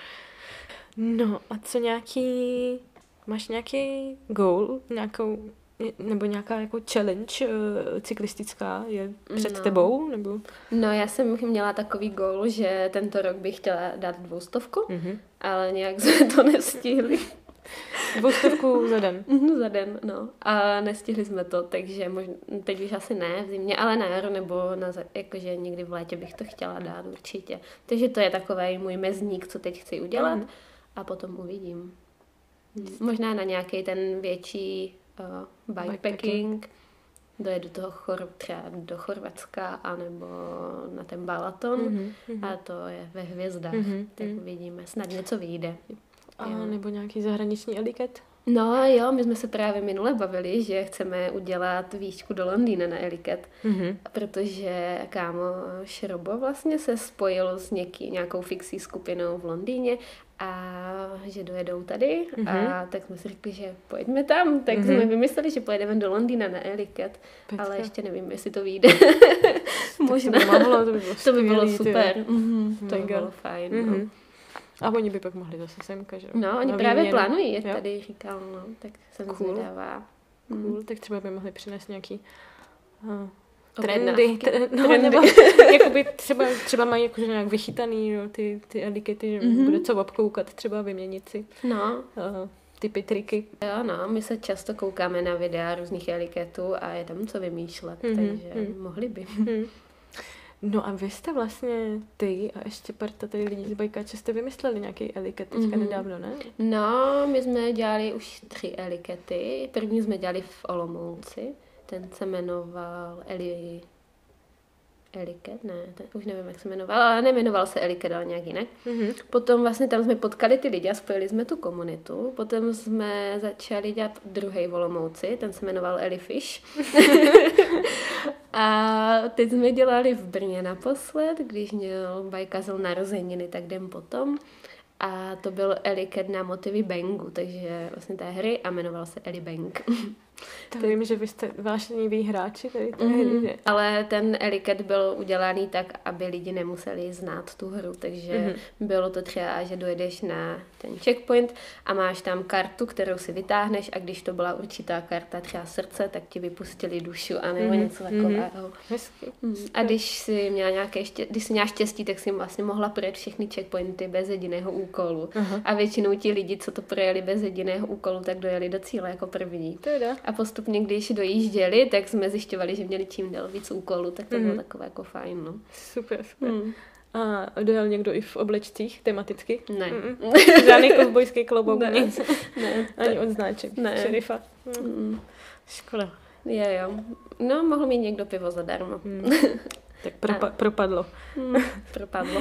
S2: No a co nějaký... Máš nějaký goal? Nějakou... Nebo nějaká jako challenge uh, cyklistická je před
S1: No.
S2: tebou? Nebo...
S1: No, já jsem měla takový goal, že tento rok bych chtěla dát dvoustovku,
S2: Mhm.
S1: ale nějak jsme to nestihli.
S2: Dvoustovku za den.
S1: Mhm, za den, no. A nestihli jsme to, takže možná, teď už asi ne v zimě, ale na jaro nebo na, za- jakože někdy v létě bych to chtěla dát určitě. Takže to je takový můj mezník, co teď chci udělat
S2: Mhm.
S1: a potom uvidím. Možná na nějaký ten větší uh, bikepacking.
S2: Bikepacking.
S1: Dojedu toho chor, třeba do Chorvatska, anebo na ten Balaton.
S2: Mhm, mhm.
S1: A to je ve hvězdách,
S2: Mhm,
S1: tak
S2: mhm.
S1: uvidíme. Snad něco vyjde.
S2: A
S1: Jo.
S2: nebo nějaký zahraniční eliket?
S1: No jo, my jsme se právě minule bavili, že chceme udělat výšku do Londýna na Eliket,
S2: Mhm.
S1: protože kámoš Robo vlastně se spojil s něký, nějakou fixí skupinou v Londýně a že dojedou tady
S2: Mhm.
S1: a tak jsme si řekli, že pojďme tam, tak
S2: Mhm.
S1: jsme vymysleli, že pojedeme do Londýna na Eliket,
S2: Pecka.
S1: ale ještě nevím, jestli to vyjde. Možná.
S2: To by mohlo, to by bylo
S1: To by bylo
S2: skvělý, ty jo.
S1: super. Mhm, to by
S2: Mega.
S1: bylo fajn. No.
S2: Mhm. A oni by pak mohli zase semka, že jo?
S1: No, oni
S2: Na
S1: právě
S2: výměnu.
S1: plánují, je
S2: Jo.
S1: tady říkal, no, tak jsem
S2: Cool.
S1: zvědavá.
S2: Cool, tak třeba by mohli přinést nějaký uh,
S1: Objednávky.
S2: trendy. Tre- no,
S1: Trendy.
S2: nebo jakoby třeba, třeba mají jakože nějak vychytaný jo, ty, ty etikety, že
S1: Mhm.
S2: bude co obkoukat, třeba vyměnit si
S1: No,
S2: uh, typy, triky.
S1: jo, no, my se často koukáme na videa různých etiketů a je tam co vymýšlet,
S2: Mhm,
S1: takže
S2: mhm.
S1: mohli by.
S2: Hmm. No a vy jste vlastně, ty a ještě parta tady lidí z Bajkáče jste vymysleli nějaký etiket teďka
S1: Mhm.
S2: nedávno, ne?
S1: No, my jsme dělali už tři etikety. První jsme dělali v Olomouci. Ten se jmenoval Eli... Eliket? Ne, ten, už nevím, jak se jmenoval, ale nejmenoval se Eliket, ale nějak jinak.
S2: Mhm.
S1: Potom vlastně tam jsme potkali ty lidi a spojili jsme tu komunitu. Potom jsme začali dělat druhý v Olomouci, ten se jmenoval Elifish. A teď jsme dělali v Brně naposled, když měl Bajkazel narozeniny, tak den potom. A to byl Eliket na motivy Bangu, takže vlastně té hry a jmenoval se Eli Bang.
S2: To vím, že vy jste vášnivý hráči tady té hry,
S1: Mhm.
S2: že?
S1: Ale ten Eliket byl udělaný tak, aby lidi nemuseli znát tu hru, takže
S2: Mhm.
S1: bylo to třeba, že dojedeš na ten checkpoint a máš tam kartu, kterou si vytáhneš a když to byla určitá karta, třeba srdce, tak ti vypustili dušu a nebo
S2: Mhm.
S1: něco
S2: Mhm.
S1: takového.
S2: Hezky.
S1: Mm. A když si měla nějaké ště, když si měla štěstí, tak si vlastně mohla projet všechny checkpointy bez jediného úkolu.
S2: Aha.
S1: A většinou ti lidi, co to projeli bez jediného úkolu, tak dojeli do cíle jako první.
S2: Teda.
S1: A postupně, když dojížděli, tak jsme zjišťovali, že měli čím dál víc úkolů, tak to
S2: Mhm.
S1: bylo takové jako fajn, no.
S2: Super, super.
S1: Mm.
S2: A dojel někdo i v oblečcích tematicky?
S1: Ne.
S2: Mm-mm. Žádný kovbojský klobouk,
S1: Ne.
S2: nic.
S1: Ne.
S2: Ani odznáček
S1: Ne.
S2: šerifa. Mm.
S1: Mm.
S2: Škoda.
S1: Jo, jo. No, mohl mít někdo pivo zadarmo.
S2: Mm. Tak propa- propadlo.
S1: Mm. Propadlo.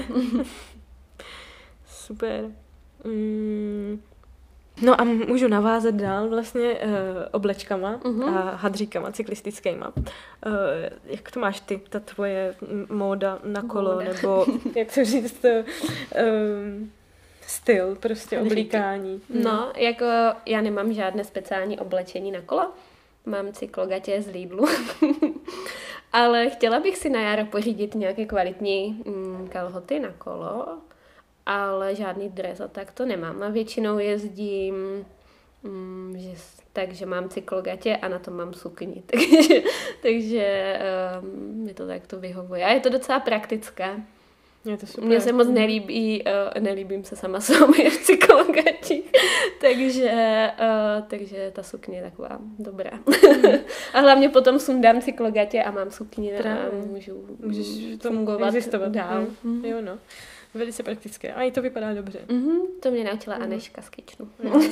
S2: Super. Mm. No a můžu navázat dál vlastně uh, oblečkama
S1: Mhm.
S2: a hadříkama cyklistickýma. Uh, jak to máš ty, ta tvoje m- móda na kolo,
S1: Móda.
S2: nebo jak to říct, uh, um, styl, prostě
S1: Hadříky.
S2: oblíkání.
S1: No, jako já nemám žádné speciální oblečení na kolo. Mám cyklogatě z Lidlu. Ale chtěla bych si na jaro pořídit nějaké kvalitní mm, kalhoty na kolo, ale žádný dres a tak to nemám. A většinou jezdím mm, že, tak, že mám cyklogatě a na to mám sukni. takže takže um, mi to takto vyhovuje. A je to docela praktické.
S2: Je to super.
S1: Mně se moc nelíbí, uh, nelíbím se sama sobě v cyklogatích, takže, uh, takže ta sukně je taková dobrá. A hlavně potom sundám cyklogatě a mám sukni a
S2: Právě.
S1: můžu
S2: Můžeš v tom
S1: fungovat
S2: existovat
S1: dál.
S2: Mm. Jo, no. Velice praktické. A i to vypadá dobře.
S1: Mm-hmm, to mě naučila
S2: Mhm.
S1: Aneška z Kyčnu.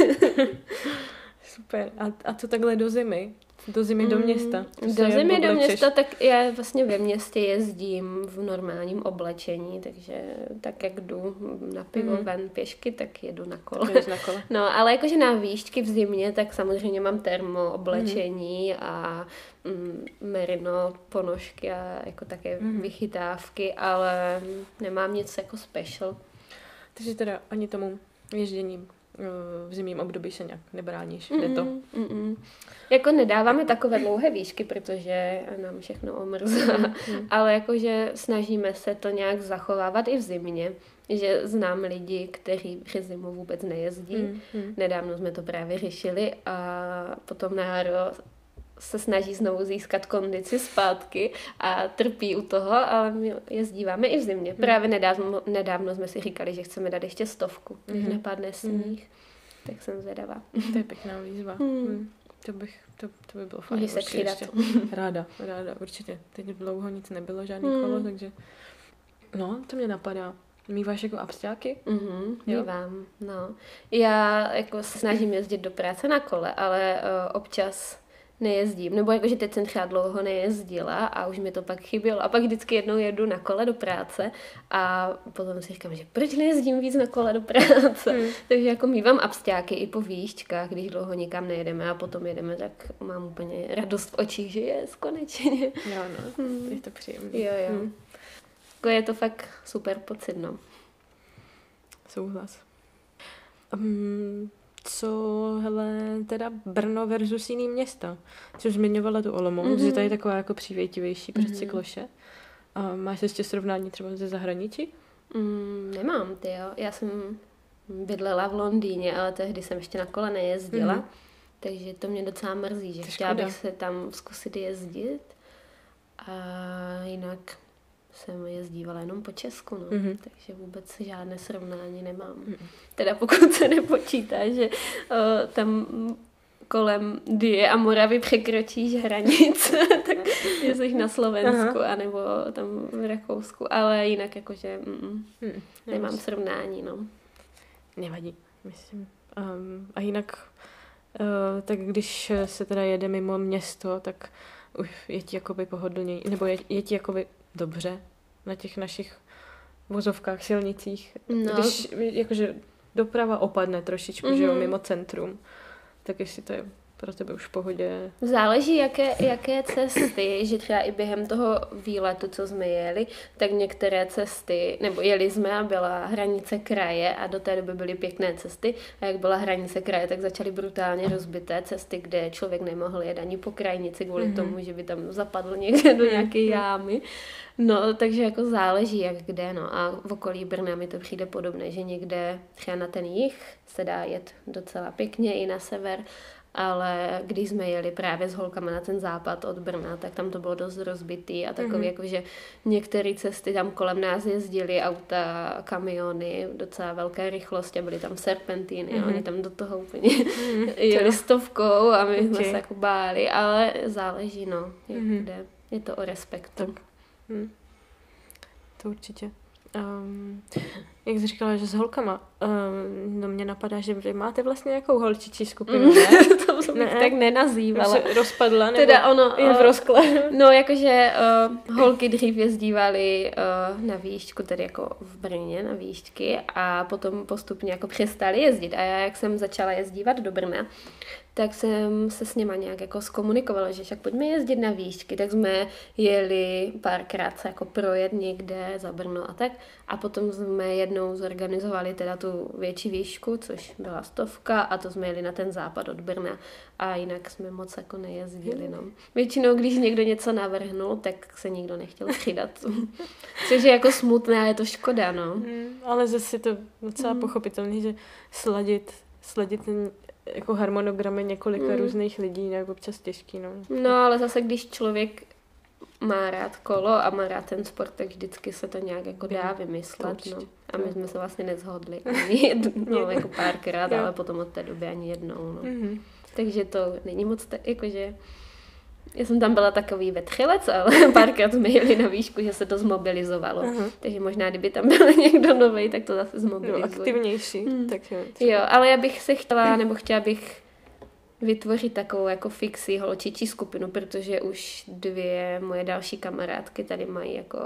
S2: Super. A, a co takhle do zimy? Do zimy do města? To
S1: Do
S2: se
S1: zimy do
S2: oblečeš?
S1: města, tak já vlastně ve městě jezdím v normálním oblečení, takže tak jak jdu na pivo
S2: Mhm.
S1: ven pěšky, tak jedu na kole.
S2: Jdeš na kole.
S1: No, ale jakože na výšky v zimě, tak samozřejmě mám termo oblečení
S2: Mhm.
S1: a mm, merino ponožky a jako také
S2: Mhm.
S1: vychytávky, ale nemám nic jako special.
S2: Takže teda ani tomu ježdění eh, v zimním období se nějak nebráníš, jde to.
S1: Mm-mm, mm-mm. Jako nedáváme takové dlouhé výšky, protože nám všechno omrzá,
S2: Mm.
S1: ale jakože snažíme se to nějak zachovávat i v zimě, že znám lidi, kteří přes zimu vůbec nejezdí.
S2: Mm, mm.
S1: Nedávno jsme to právě řešili a potom na jaro se snaží znovu získat kondici zpátky a trpí u toho, ale my jezdíváme i v zimě. Právě nedávno, nedávno jsme si říkali, že chceme dát ještě stovku, když
S2: Mhm.
S1: nepadne sníh. Tak jsem zvědavá.
S2: To je pěkná výzva.
S1: Mm.
S2: Mm. To, bych, to, to by bylo fajn.
S1: Můžeš se
S2: určitě
S1: přidat.
S2: ještě. Ráda, ráda, určitě. Teď dlouho nic nebylo, žádný
S1: Mm.
S2: kolo, takže... No, to mě napadá. Míváš jako absťáky?
S1: Mhm,
S2: Jo.
S1: mívám, no. Já jako se snažím jezdit do práce na kole, ale uh, občas nejezdím. Nebo jakože teď jsem třeba dlouho nejezdila a už mi to pak chybělo. A pak vždycky jednou jedu na kole do práce a potom si říkám, že proč nejezdím víc na kole do práce.
S2: Hmm.
S1: Takže jako mívám absťáky i po výškách, když dlouho nikam nejedeme a potom jedeme, tak mám úplně radost v očích, že je konečně.
S2: Jo, no.
S1: Hmm.
S2: Je to příjemné.
S1: Jo, jo.
S2: Hmm.
S1: Jako je to fakt super pocit, no.
S2: Souhlas. Um, co, hele, teda Brno versus jiný města? Což zmiňovala tu Olomouc,
S1: Mhm.
S2: že tady je taková jako přívětivější pro
S1: Mhm.
S2: cykloše. A máš ještě srovnání třeba ze zahraničí?
S1: Mm, nemám, ty jo. Já jsem bydlela v Londýně, ale tehdy jsem ještě na kole nejezdila,
S2: Mhm.
S1: takže to mě docela mrzí, že
S2: To je
S1: chtěla
S2: škoda.
S1: bych se tam zkusit jezdit a jinak jsem jezdívala jenom po Česku, no.
S2: Mhm.
S1: Takže vůbec žádné srovnání nemám.
S2: Mhm.
S1: Teda pokud se nepočítá, že o, tam kolem Die a Moravy překročíš hranice, tak jsi na Slovensku,
S2: Aha.
S1: anebo tam v Rakousku, ale jinak jakože mm,
S2: Mhm.
S1: nemám srovnání, no.
S2: Nevadí, myslím. Um, a jinak, uh, tak když se teda jede mimo město, tak už je ti jakoby pohodlněji, nebo je, je ti jakoby dobře na těch našich vozovkách, silnicích.
S1: No.
S2: Když jakože doprava opadne trošičku, mm-hmm. že jo, mimo centrum, tak jestli to je pro tebe už v pohodě.
S1: Záleží, jaké, jaké cesty, že třeba i během toho výletu, co jsme jeli, tak některé cesty, nebo jeli jsme a byla hranice kraje a do té doby byly pěkné cesty a jak byla hranice kraje, tak začaly brutálně rozbité cesty, kde člověk nemohl jet ani po krajnici kvůli mm-hmm. tomu, že by tam zapadl někde do nějaké jámy. No, takže jako záleží, jak kde, no. A v okolí Brna mi to přijde podobné, že někde třeba na ten jih se dá jet docela pěkně i na sever, ale když jsme jeli právě s holkama na ten západ od Brna, tak tam to bylo dost rozbitý a takový, mm-hmm. jakože některé cesty tam kolem nás jezdily auta, kamiony, docela velké rychlosti a byly tam serpentíny mm-hmm. a oni tam do toho úplně mm-hmm. jeli stovkou a my okay. jsme se jako báli, ale záleží, no, jak mm-hmm. kde. Je to o respektu.
S2: Tak. Hmm. To určitě. Um, jak jsi říkala, že s holkama, um, no mě napadá, že vy máte vlastně nějakou holčičí skupinu, ne?
S1: To bych ne, tak nenazývala.
S2: Se rozpadla, nebo
S1: teda ono,
S2: je v rozkladu?
S1: No, jakože uh, holky dřív jezdívaly uh, na výšťku, tedy jako v Brně na výšťky a potom postupně jako přestali jezdit. A já, jak jsem začala jezdívat do Brna, tak jsem se s něma nějak jako zkomunikovala, že však pojďme jezdit na výšky, tak jsme jeli párkrát se jako projet někde za Brno a tak a potom jsme jednou zorganizovali teda tu větší výšku, což byla stovka a to jsme jeli na ten západ od Brna a jinak jsme moc jako nejezdili, no. Většinou, když někdo něco navrhnul, tak se nikdo nechtěl přidat. Což je jako smutné a je to škoda, no.
S2: Hmm, ale zase to docela hmm. pochopitelný, že sladit, sladit ten jako harmonogramy několika mm. různých lidí, nějak občas těžký, no.
S1: No, ale zase, když člověk má rád kolo a má rád ten sport, tak vždycky se to nějak jako dá vymyslet, no. A my jsme se vlastně neshodli ani jednou, jako párkrát, ale potom od té doby ani jednou, no. Mm-hmm. Takže to není moc tak, jakože... Já jsem tam byla takový vetřelec, ale párkrát jsme jeli na výšku, že se to zmobilizovalo. Uh-huh. Takže možná, kdyby tam byl někdo novej, tak to zase zmobilizuje.
S2: No, aktivnější. Hmm. Tak jo,
S1: jo, ale já bych se chtěla, nebo chtěla bych vytvořit takovou jako fixi holčičí skupinu, protože už dvě moje další kamarádky tady mají jako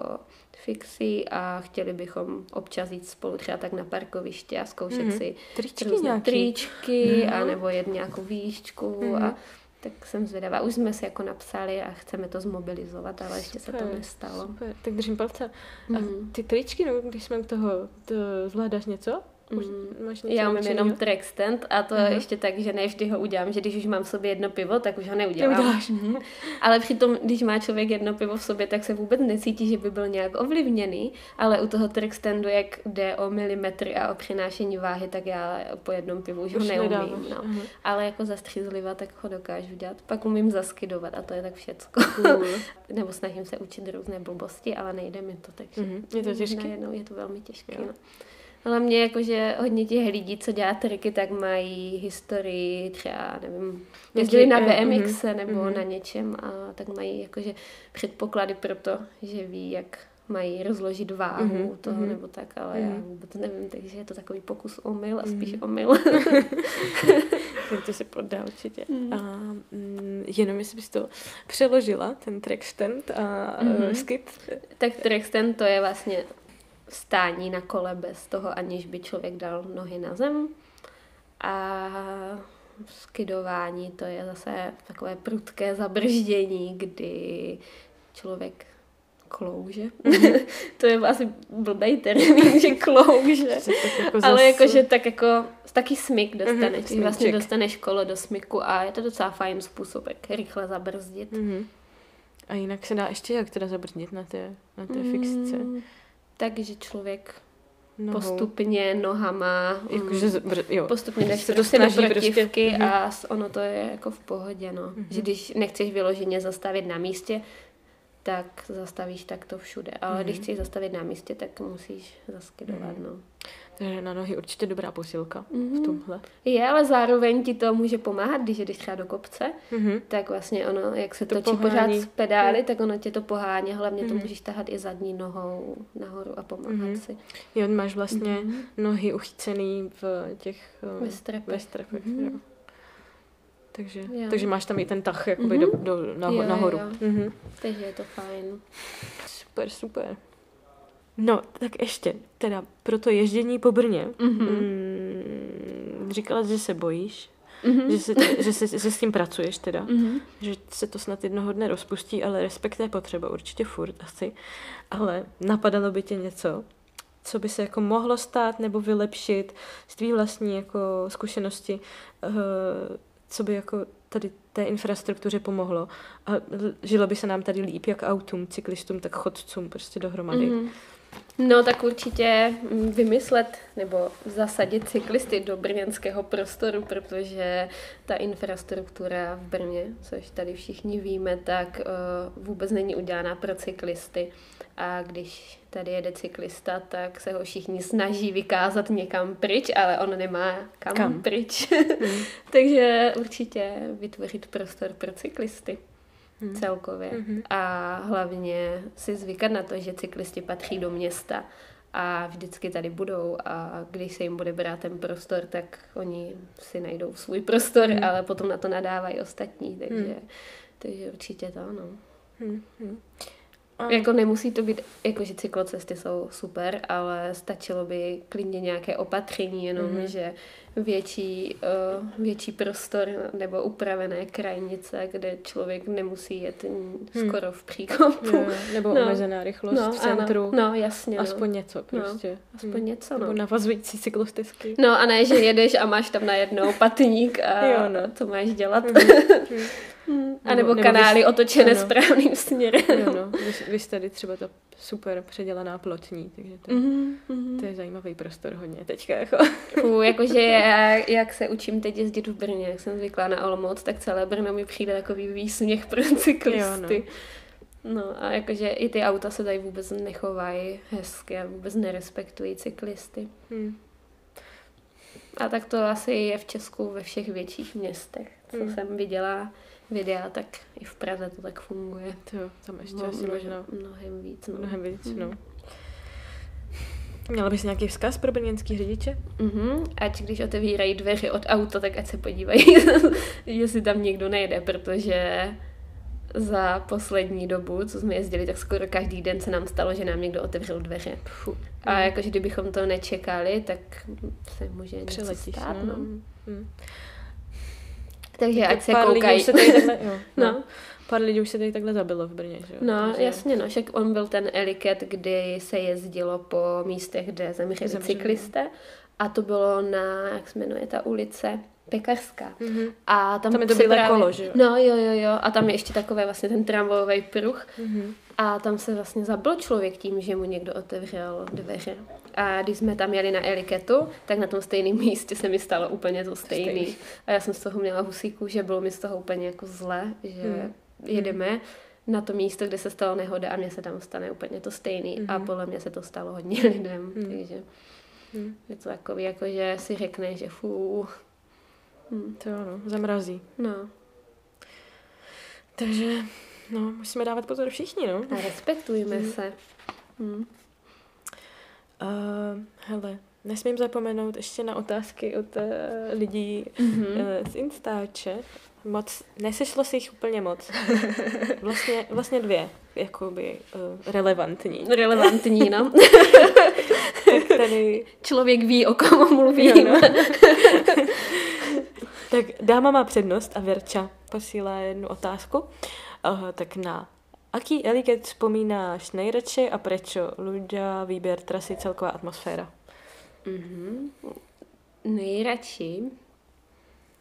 S1: fixi a chtěli bychom občas jít spolu třeba tak na parkoviště a zkoušet mm-hmm. si
S2: tričky
S1: různé
S2: nějaký.
S1: tričky
S2: no.
S1: a nebo jet nějakou výšťku mm-hmm. a tak jsem zvědavá. Už jsme si jako napsali a chceme to zmobilizovat, ale ještě super, se to nestalo.
S2: Super, tak držím palce.
S1: Mm.
S2: A ty tričky, no, když jsme u toho, to zvládáš něco? Už máš něco
S1: Já mám
S2: naučenýho?
S1: jenom track stand a to uh-huh. ještě tak, že ne vždy ho udělám, že když už mám v sobě jedno pivo, tak už ho neudělám.
S2: Neuděláš.
S1: Uh-huh. Ale přitom, když má člověk jedno pivo v sobě, tak se vůbec necítí, že by byl nějak ovlivněný, ale u toho track standu, jak jde o milimetry a o přinášení váhy, tak já po jednom pivu už, už ho neumím. No. Uh-huh. Ale jako zastřízliva, tak ho dokážu dělat. Pak umím zaskydovat a to je tak všecko. Cool. Nebo snažím se učit různé blbosti, ale nejde mi to, takže
S2: uh-huh. Je to těžké?
S1: Najednou je to velmi těžké. No. Ale mě jakože hodně těch lidí, co dělá triky, tak mají historii třeba, nevím, jezdili na bé em iks uh-huh. nebo uh-huh. na něčem a tak mají jakože předpoklady pro to, že ví, jak mají rozložit váhu uh-huh. toho uh-huh. nebo tak, ale uh-huh. já vůbec nevím, takže je to takový pokus omyl a spíš uh-huh. omyl.
S2: Tak to se podá určitě. Uh-huh. A mm, jenom jestli bys to přeložila, ten track stand a uh-huh. skid.
S1: Tak track stand to je vlastně stání na kole bez toho, aniž by člověk dal nohy na zem. A skidování, to je zase takové prudké zabrždění, kdy člověk klouže. Mm-hmm. To je asi blbej termín, že klouže. Jako ale jakože tak jako taky smyk dostaneš. Mm-hmm, vlastně dostaneš kolo do smyku a je to docela fajn způsob, jak rychle zabrzdit.
S2: Mm-hmm. A jinak se dá ještě jak teda zabrzdit na té, na té mm, fixce?
S1: Takže člověk
S2: Nohou.
S1: postupně nohama,
S2: Jakože, jo.
S1: postupně jdeš
S2: se to
S1: prostě do
S2: snaží
S1: protivky
S2: prostě.
S1: a ono to je jako v pohodě, no.
S2: Mhm.
S1: Že když nechceš vyloženě zastavit na místě, tak zastavíš takto všude. Ale
S2: Mhm.
S1: když chceš zastavit na místě, tak musíš zaskydovat,
S2: Mhm.
S1: no.
S2: Takže na nohy určitě dobrá posilka
S1: Mhm.
S2: v tomhle.
S1: Je, ale zároveň ti to může pomáhat, když jdeš třeba do kopce,
S2: Mhm.
S1: tak vlastně ono, jak se
S2: To
S1: točí
S2: pohání.
S1: pořád z pedály, tak ono tě to pohání, hlavně to
S2: Mhm.
S1: můžeš tahat i zadní nohou nahoru a pomáhat
S2: Mhm.
S1: si.
S2: Jo, máš vlastně
S1: Mhm.
S2: nohy uchycený v těch eh,
S1: Ve strepech.
S2: ve strepech,
S1: Mhm.
S2: jo. Takže,
S1: Jo.
S2: takže máš tam i ten tah jakoby
S1: Mhm.
S2: do, do, naho,
S1: Jo, jo,
S2: nahoru.
S1: jo.
S2: Mhm.
S1: Takže je to fajn.
S2: Super, super. No, tak ještě, teda pro to ježdění po Brně,
S1: Mhm.
S2: mm, říkala, že se bojíš,
S1: Mhm.
S2: že, se, že, se, že s tím pracuješ teda,
S1: Mhm.
S2: že se to snad jednoho dne rozpustí, ale respekt je potřeba, určitě furt asi, ale napadalo by tě něco, co by se jako mohlo stát nebo vylepšit z tvý vlastní jako zkušenosti, eh, co by jako tady té infrastruktuře pomohlo a l- žilo by se nám tady líp, jak autům, cyklistům, tak chodcům prostě dohromady.
S1: Mhm. No tak určitě mm, vymyslet nebo zasadit cyklisty do brněnského prostoru, protože ta infrastruktura v Brně, což tady všichni víme, tak uh, vůbec není udělaná pro cyklisty. A když tady jede cyklista, tak se ho všichni snaží vykázat někam pryč, ale on nemá kam,
S2: Kam?
S1: pryč.
S2: Hmm.
S1: Takže určitě vytvořit prostor pro cyklisty.
S2: Hmm.
S1: Celkově.
S2: Mhm.
S1: A hlavně si zvykat na to, že cyklisti patří do města a vždycky tady budou a když se jim bude brát ten prostor, tak oni si najdou svůj prostor,
S2: Mhm.
S1: ale potom na to nadávají ostatní, takže,
S2: Mhm.
S1: takže určitě to ano.
S2: Hmm. Hmm. A-
S1: Jako nemusí to být, jakože cyklocesty jsou super, ale stačilo by klidně nějaké opatření, jenom
S2: Mhm.
S1: že větší, uh, větší prostor nebo upravené krajnice, kde člověk nemusí jet
S2: Hmm.
S1: skoro v příkopu.
S2: Jo, jo, nebo
S1: No.
S2: omezená rychlost
S1: No,
S2: v centru.
S1: ano. No, jasně. No.
S2: Aspoň něco prostě.
S1: Aspoň
S2: Hmm.
S1: něco,
S2: Nebo
S1: no.
S2: navazující cyklostezky.
S1: No a ne, že jedeš a máš tam najednou patník a
S2: Jo, no.
S1: co máš dělat.
S2: Mhm.
S1: Hmm. A
S2: Nebo-
S1: nebo,
S2: nebo
S1: kanály
S2: vys-
S1: otočené
S2: ano.
S1: správným směrem.
S2: Jo, no. Vy, vy jste tady třeba ta super předělaná plotní, takže to,
S1: Mhm, mhm.
S2: to je zajímavý prostor hodně teďka. Jako.
S1: Fů, jakože já, jak se učím teď jezdit v Brně, jak jsem zvyklá na Olomouc, tak celé Brno mi přijde takový výsměch pro cyklisty.
S2: Jo,
S1: No a jakože i ty auta se tady vůbec nechovají hezky a vůbec nerespektují cyklisty.
S2: Hmm.
S1: A tak to asi je v Česku ve všech větších městech. Co
S2: Hmm.
S1: jsem viděla videa, tak i v Praze to tak funguje.
S2: To tam ještě
S1: No,
S2: asi
S1: mnohem-
S2: možná
S1: Mnohem víc. No.
S2: mnohem víc,
S1: Hmm.
S2: no. Měla bys nějaký vzkaz pro brněnský řidiče?
S1: Mhm, ať když otevírají dveře od auta, tak ať se podívají, jestli tam někdo nejde, protože za poslední dobu, co jsme jezdili, tak skoro každý den se nám stalo, že nám někdo otevřel dveře. Fuh. A
S2: Mhm.
S1: jakože kdybychom to nečekali, tak se může něco
S2: Přeletíš,
S1: stát.
S2: no.
S1: No.
S2: Hmm.
S1: Takže ať se
S2: Pár lidí
S1: koukají.
S2: už se tady takhle, jo, no.
S1: No.
S2: Pár lidí už se tady takhle zabilo v Brně, že jo?
S1: No,
S2: Takže-
S1: jasně, no, však on byl ten eliket, kdy se jezdilo po místech, kde zemřeli
S2: Zemřeli.
S1: cyklisté a to bylo na, jak se jmenuje ta ulice, Pekařská.
S2: Mhm.
S1: A tam,
S2: Tam je to
S1: se
S2: bílé kolo, že jo?
S1: No, jo, jo, jo. A tam je ještě takový vlastně ten tramvajový pruh.
S2: Mhm.
S1: A tam se vlastně zabil člověk tím, že mu někdo otevřel dveře. A když jsme tam jeli na Eliketu, tak na tom stejném místě se mi stalo úplně to stejný.
S2: Stejný.
S1: A já jsem z toho měla husíku, že bylo mi z toho úplně jako zle, že
S2: Hmm.
S1: jedeme na to místo, kde se stala nehoda a mně se tam stane úplně to stejný. A
S2: Mhm.
S1: podle mě se to stalo hodně lidem.
S2: Hmm.
S1: Takže
S2: Hmm.
S1: je to takový, jako že si řekne, že fů. Hm.
S2: To jo, no, zamrazí.
S1: No.
S2: Takže, no, musíme dávat pozor všichni, no.
S1: A respektujme
S2: Hmm.
S1: se. Hm.
S2: Uh, hele, nesmím zapomenout ještě na otázky od uh, lidí
S1: Mhm.
S2: uh, z Instače. Moc, nesešlo se jich úplně moc. Vlastně, vlastně dvě, jakoby uh, relevantní.
S1: Relevantní, no.
S2: Tak tady,
S1: Člověk ví, o kom mluví.
S2: jo, no. Tak dáma má přednost a Verča posílá jednu otázku. Uh, tak na aký eliket vzpomínáš nejradši a prečo? Ľudia, výběr trasy, celková atmosféra.
S1: Mhm. Nejradši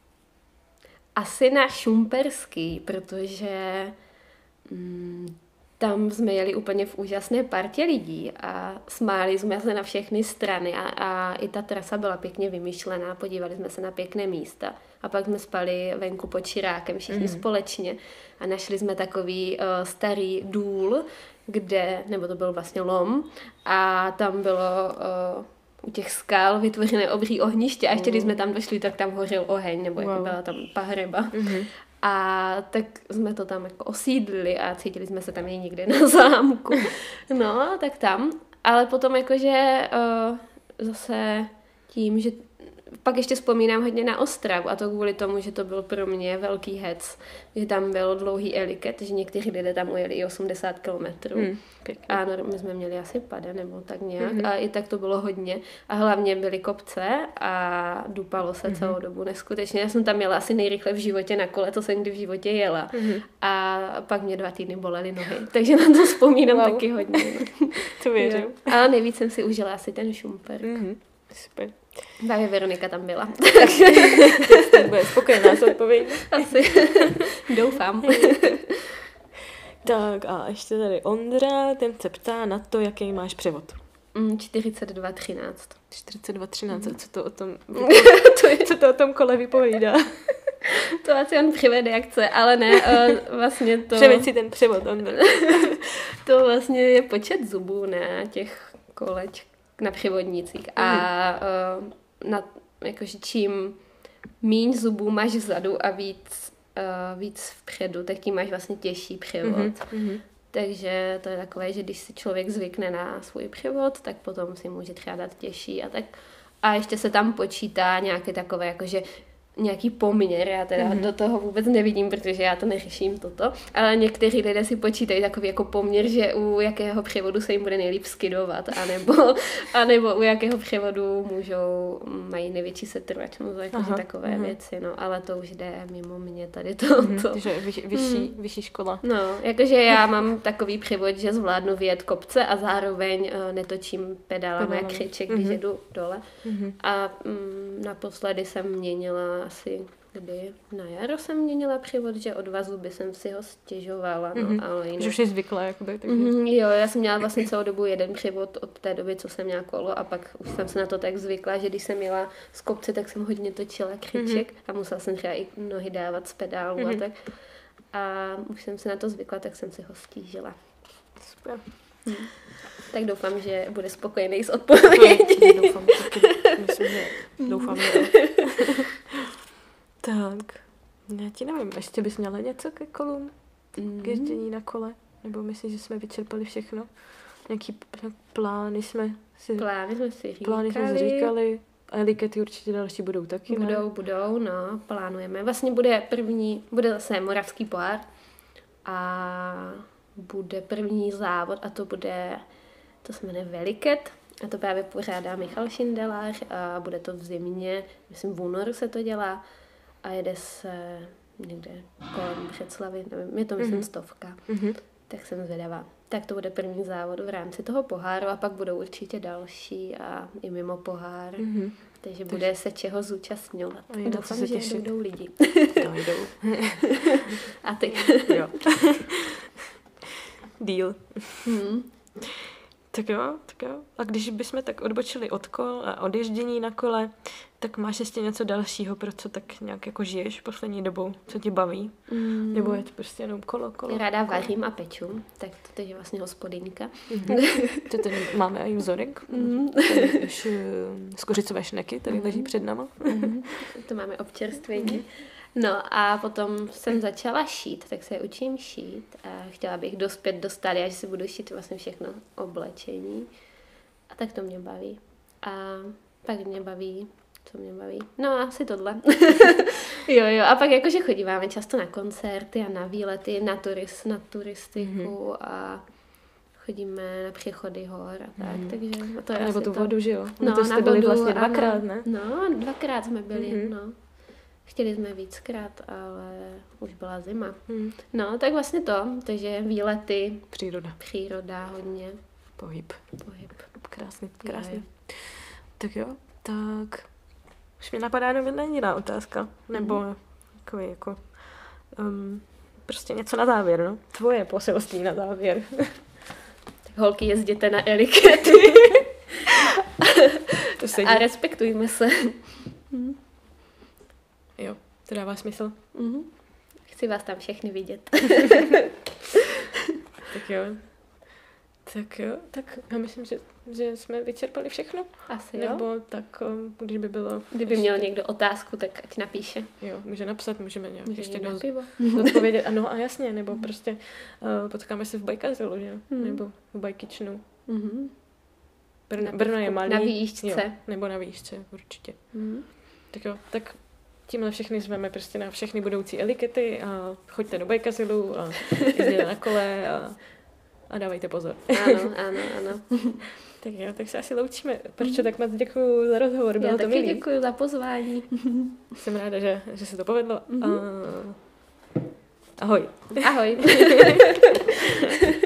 S1: asi na Šumperský, protože mm, tam jsme jeli úplně v úžasné partě lidí a smáli jsme se na všechny strany a, a i ta trasa byla pěkně vymyšlená, podívali jsme se na pěkné místa a pak jsme spali venku pod Širákem všichni mm. společně a našli jsme takový uh, starý důl, kde, nebo to byl vlastně lom a tam bylo uh, u těch skal vytvořené obří ohniště a ještě když jsme tam došli, tak tam hořel oheň nebo wow. jako byla tam pahreba. Mm-hmm. A tak jsme to tam jako osídlili a cítili jsme se tam i někde na zámku. No, tak tam. Ale potom jakože uh, zase tím, že pak ještě vzpomínám hodně na Ostravu a to kvůli tomu, že to byl pro mě velký hec, že tam byl dlouhý eliket, že někteří lidé tam ujeli i osmdesát kilometrů. Hmm, a my jsme měli asi pade nebo tak nějak hmm. a i tak to bylo hodně. A hlavně byly kopce a dupalo se hmm. celou dobu neskutečně. Já jsem tam jela asi nejrychle v životě na kole, to jsem kdy v životě jela. Hmm. A pak mě dva týdny bolely nohy, takže na to vzpomínám wow. taky hodně.
S2: To věřím.
S1: Ale nejvíc jsem si užila asi ten Šumperk.
S2: Hmm. Super.
S1: Právě Veronika tam byla.
S2: Tak bude spokojená s odpovědí.
S1: Asi. Doufám.
S2: Tak a ještě tady Ondra, ten se ptá na to, jaký máš převod.
S1: Mm, čtyřicet dva třináct.
S2: čtyřicet dva třináct,
S1: Mm.
S2: co to o tom, to je... co to o tom kole vypovídá?
S1: To asi on přivede, jak chce, ale ne, uh, vlastně to...
S2: Převed si ten převod, Ondra. To
S1: vlastně je počet zubů na těch kolečkách. Na převodnicích a mm. uh, na, jakože čím míň zubů máš vzadu a víc, uh, víc vpředu, tak tím máš vlastně těžší převod. Mm-hmm. Takže to je takové, že když si člověk zvykne na svůj převod, tak potom si může třeba dát těžší a tak. A ještě se tam počítá nějaké takové, jakože nějaký poměr, já teda mm-hmm. do toho vůbec nevidím, protože já to neřeším toto, ale někteří lidé si počítají takový jako poměr, že u jakého převodu se jim bude nejlíp skidovat, anebo, anebo u jakého převodu můžou, mají největší setrvačnost, jakože takové mm-hmm. věci, no, ale to už jde mimo mě tady to.
S2: Mm-hmm.
S1: to.
S2: Takže vyšší, vyšší, mm. vyšší škola.
S1: No, jakože já mám takový převod, že zvládnu vyjet kopce a zároveň uh, netočím pedálama jak křiček, když mm-hmm. jedu dole. Mm-hmm. A um, naposledy jsem měnila asi, kdy na jaro jsem měnila převod, že o dva zuby jsem si ho stěžovala, no,
S2: mm-hmm.
S1: ale jinak.
S2: Že už jsi zvykla, jakoby, takže...
S1: Mm-hmm, jo, já jsem měla vlastně celou dobu jeden převod od té doby, co jsem měla kolo a pak už jsem se na to tak zvykla, že když jsem jela z kopce, tak jsem hodně točila křiček mm-hmm. a musela jsem třeba i nohy dávat z pedálu mm-hmm. a tak. A už jsem se na to zvykla, tak jsem si ho stížila.
S2: Super.
S1: Hmm. Tak doufám, že bude spokojený s odpovědí.
S2: No, doufám, taky. Myslím, že doufám, že tak, já ti nevím, ještě bys měla něco ke kolům? Mm. K ježdění na kole? Nebo myslíš, že jsme vyčerpali všechno? Nějaký plány jsme si...
S1: Plány jsme si říkali.
S2: Plány jsme si říkali. A elikety určitě další budou taky,
S1: budou,
S2: ne?
S1: Budou, budou, no, plánujeme. Vlastně bude první, bude zase Moravský pohár a bude první závod a to bude, to se jmenuje Veliket a to právě pořádá Michal Šindelář a bude to v zimě, myslím v únoru se to dělá a jede se někde kolem Břeclavy, nevím, je to myslím mm-hmm. stovka, mm-hmm. tak jsem zvědavá. Tak to bude první závod v rámci toho poháru a pak budou určitě další a i mimo pohár. Mm-hmm. Takže bude Takže... se čeho zúčastňovat.
S2: A
S1: doufám, že těšit. Dojdou lidi.
S2: Dojdou.
S1: A ty.
S2: Jo. Deal.
S1: Hmm.
S2: Tak jo, tak jo. A když bychom tak odbočili od kol a od ježdění na kole, tak máš ještě něco dalšího, pro co tak nějak jako žiješ poslední dobou, co tě baví? Mm. Nebo je to prostě jenom kolo, kolo?
S1: Já ráda vařím a peču, tak to je vlastně hospodinka.
S2: Mm-hmm. To tady máme i vzorek. Mm. Skořicové šneky, tady mm. leží před náma.
S1: Mm. To máme občerstvení. Mm. No a potom jsem začala šít, tak se učím šít a chtěla bych dospět do stádia, že si budu šít vlastně všechno oblečení a tak to mě baví. A pak mě baví, co mě baví, no asi tohle. jo, jo, a pak jakože chodíváme často na koncerty a na výlety, na, turist, na turistiku mm-hmm. a chodíme na přechody hor a tak, mm. takže no to je
S2: nebo
S1: asi
S2: tu
S1: to.
S2: vodu, že jo?
S1: No,
S2: to jste byli vlastně dvakrát, ne?
S1: No, dvakrát jsme byli, mm-hmm. no. Chtěli jsme víckrát, ale už byla zima. Hmm. No, tak vlastně to. Takže výlety.
S2: Příroda.
S1: Příroda hodně.
S2: Pohyb.
S1: Pohyb.
S2: Krásný, krásný. Tak jo, tak už mi napadá jenom jedna jediná otázka. Nebo hmm. takový jako... Um, prostě něco na závěr, no. Tvoje poselství na závěr.
S1: Tak holky, jezděte na elikety.
S2: To sedí.
S1: A respektujme se.
S2: Jo, to dává smysl.
S1: Mm-hmm. Chci vás tam všechny vidět.
S2: Tak jo. Tak jo, tak já myslím, že, že jsme vyčerpali všechno.
S1: Asi jo.
S2: Nebo tak, když by bylo...
S1: Kdyby ještě... měl někdo otázku, tak ať napíše.
S2: Jo, může napsat, můžeme nějak
S1: může
S2: ještě
S1: dost,
S2: odpovědět. Ano, a jasně, nebo prostě uh, potkáme se v Bajkazilu, že?
S1: Mm.
S2: Nebo v Bajkyčnu.
S1: Mm-hmm.
S2: Brno, Brno je malý.
S1: Na výšce.
S2: Jo, nebo na výšce, určitě.
S1: Mm.
S2: Tak jo, tak tímhle všechny zveme prostě na všechny budoucí elikety a choďte do Bajkazilu a jezdíte na kole a, a dávejte pozor.
S1: Ano, ano, ano.
S2: Tak jo, tak se asi loučíme. Proč tak moc děkuju za rozhovor, bylo
S1: Já
S2: to
S1: taky
S2: milý.
S1: děkuji za pozvání.
S2: Jsem ráda, že, že se to povedlo.
S1: Mm-hmm.
S2: A... Ahoj.
S1: Ahoj.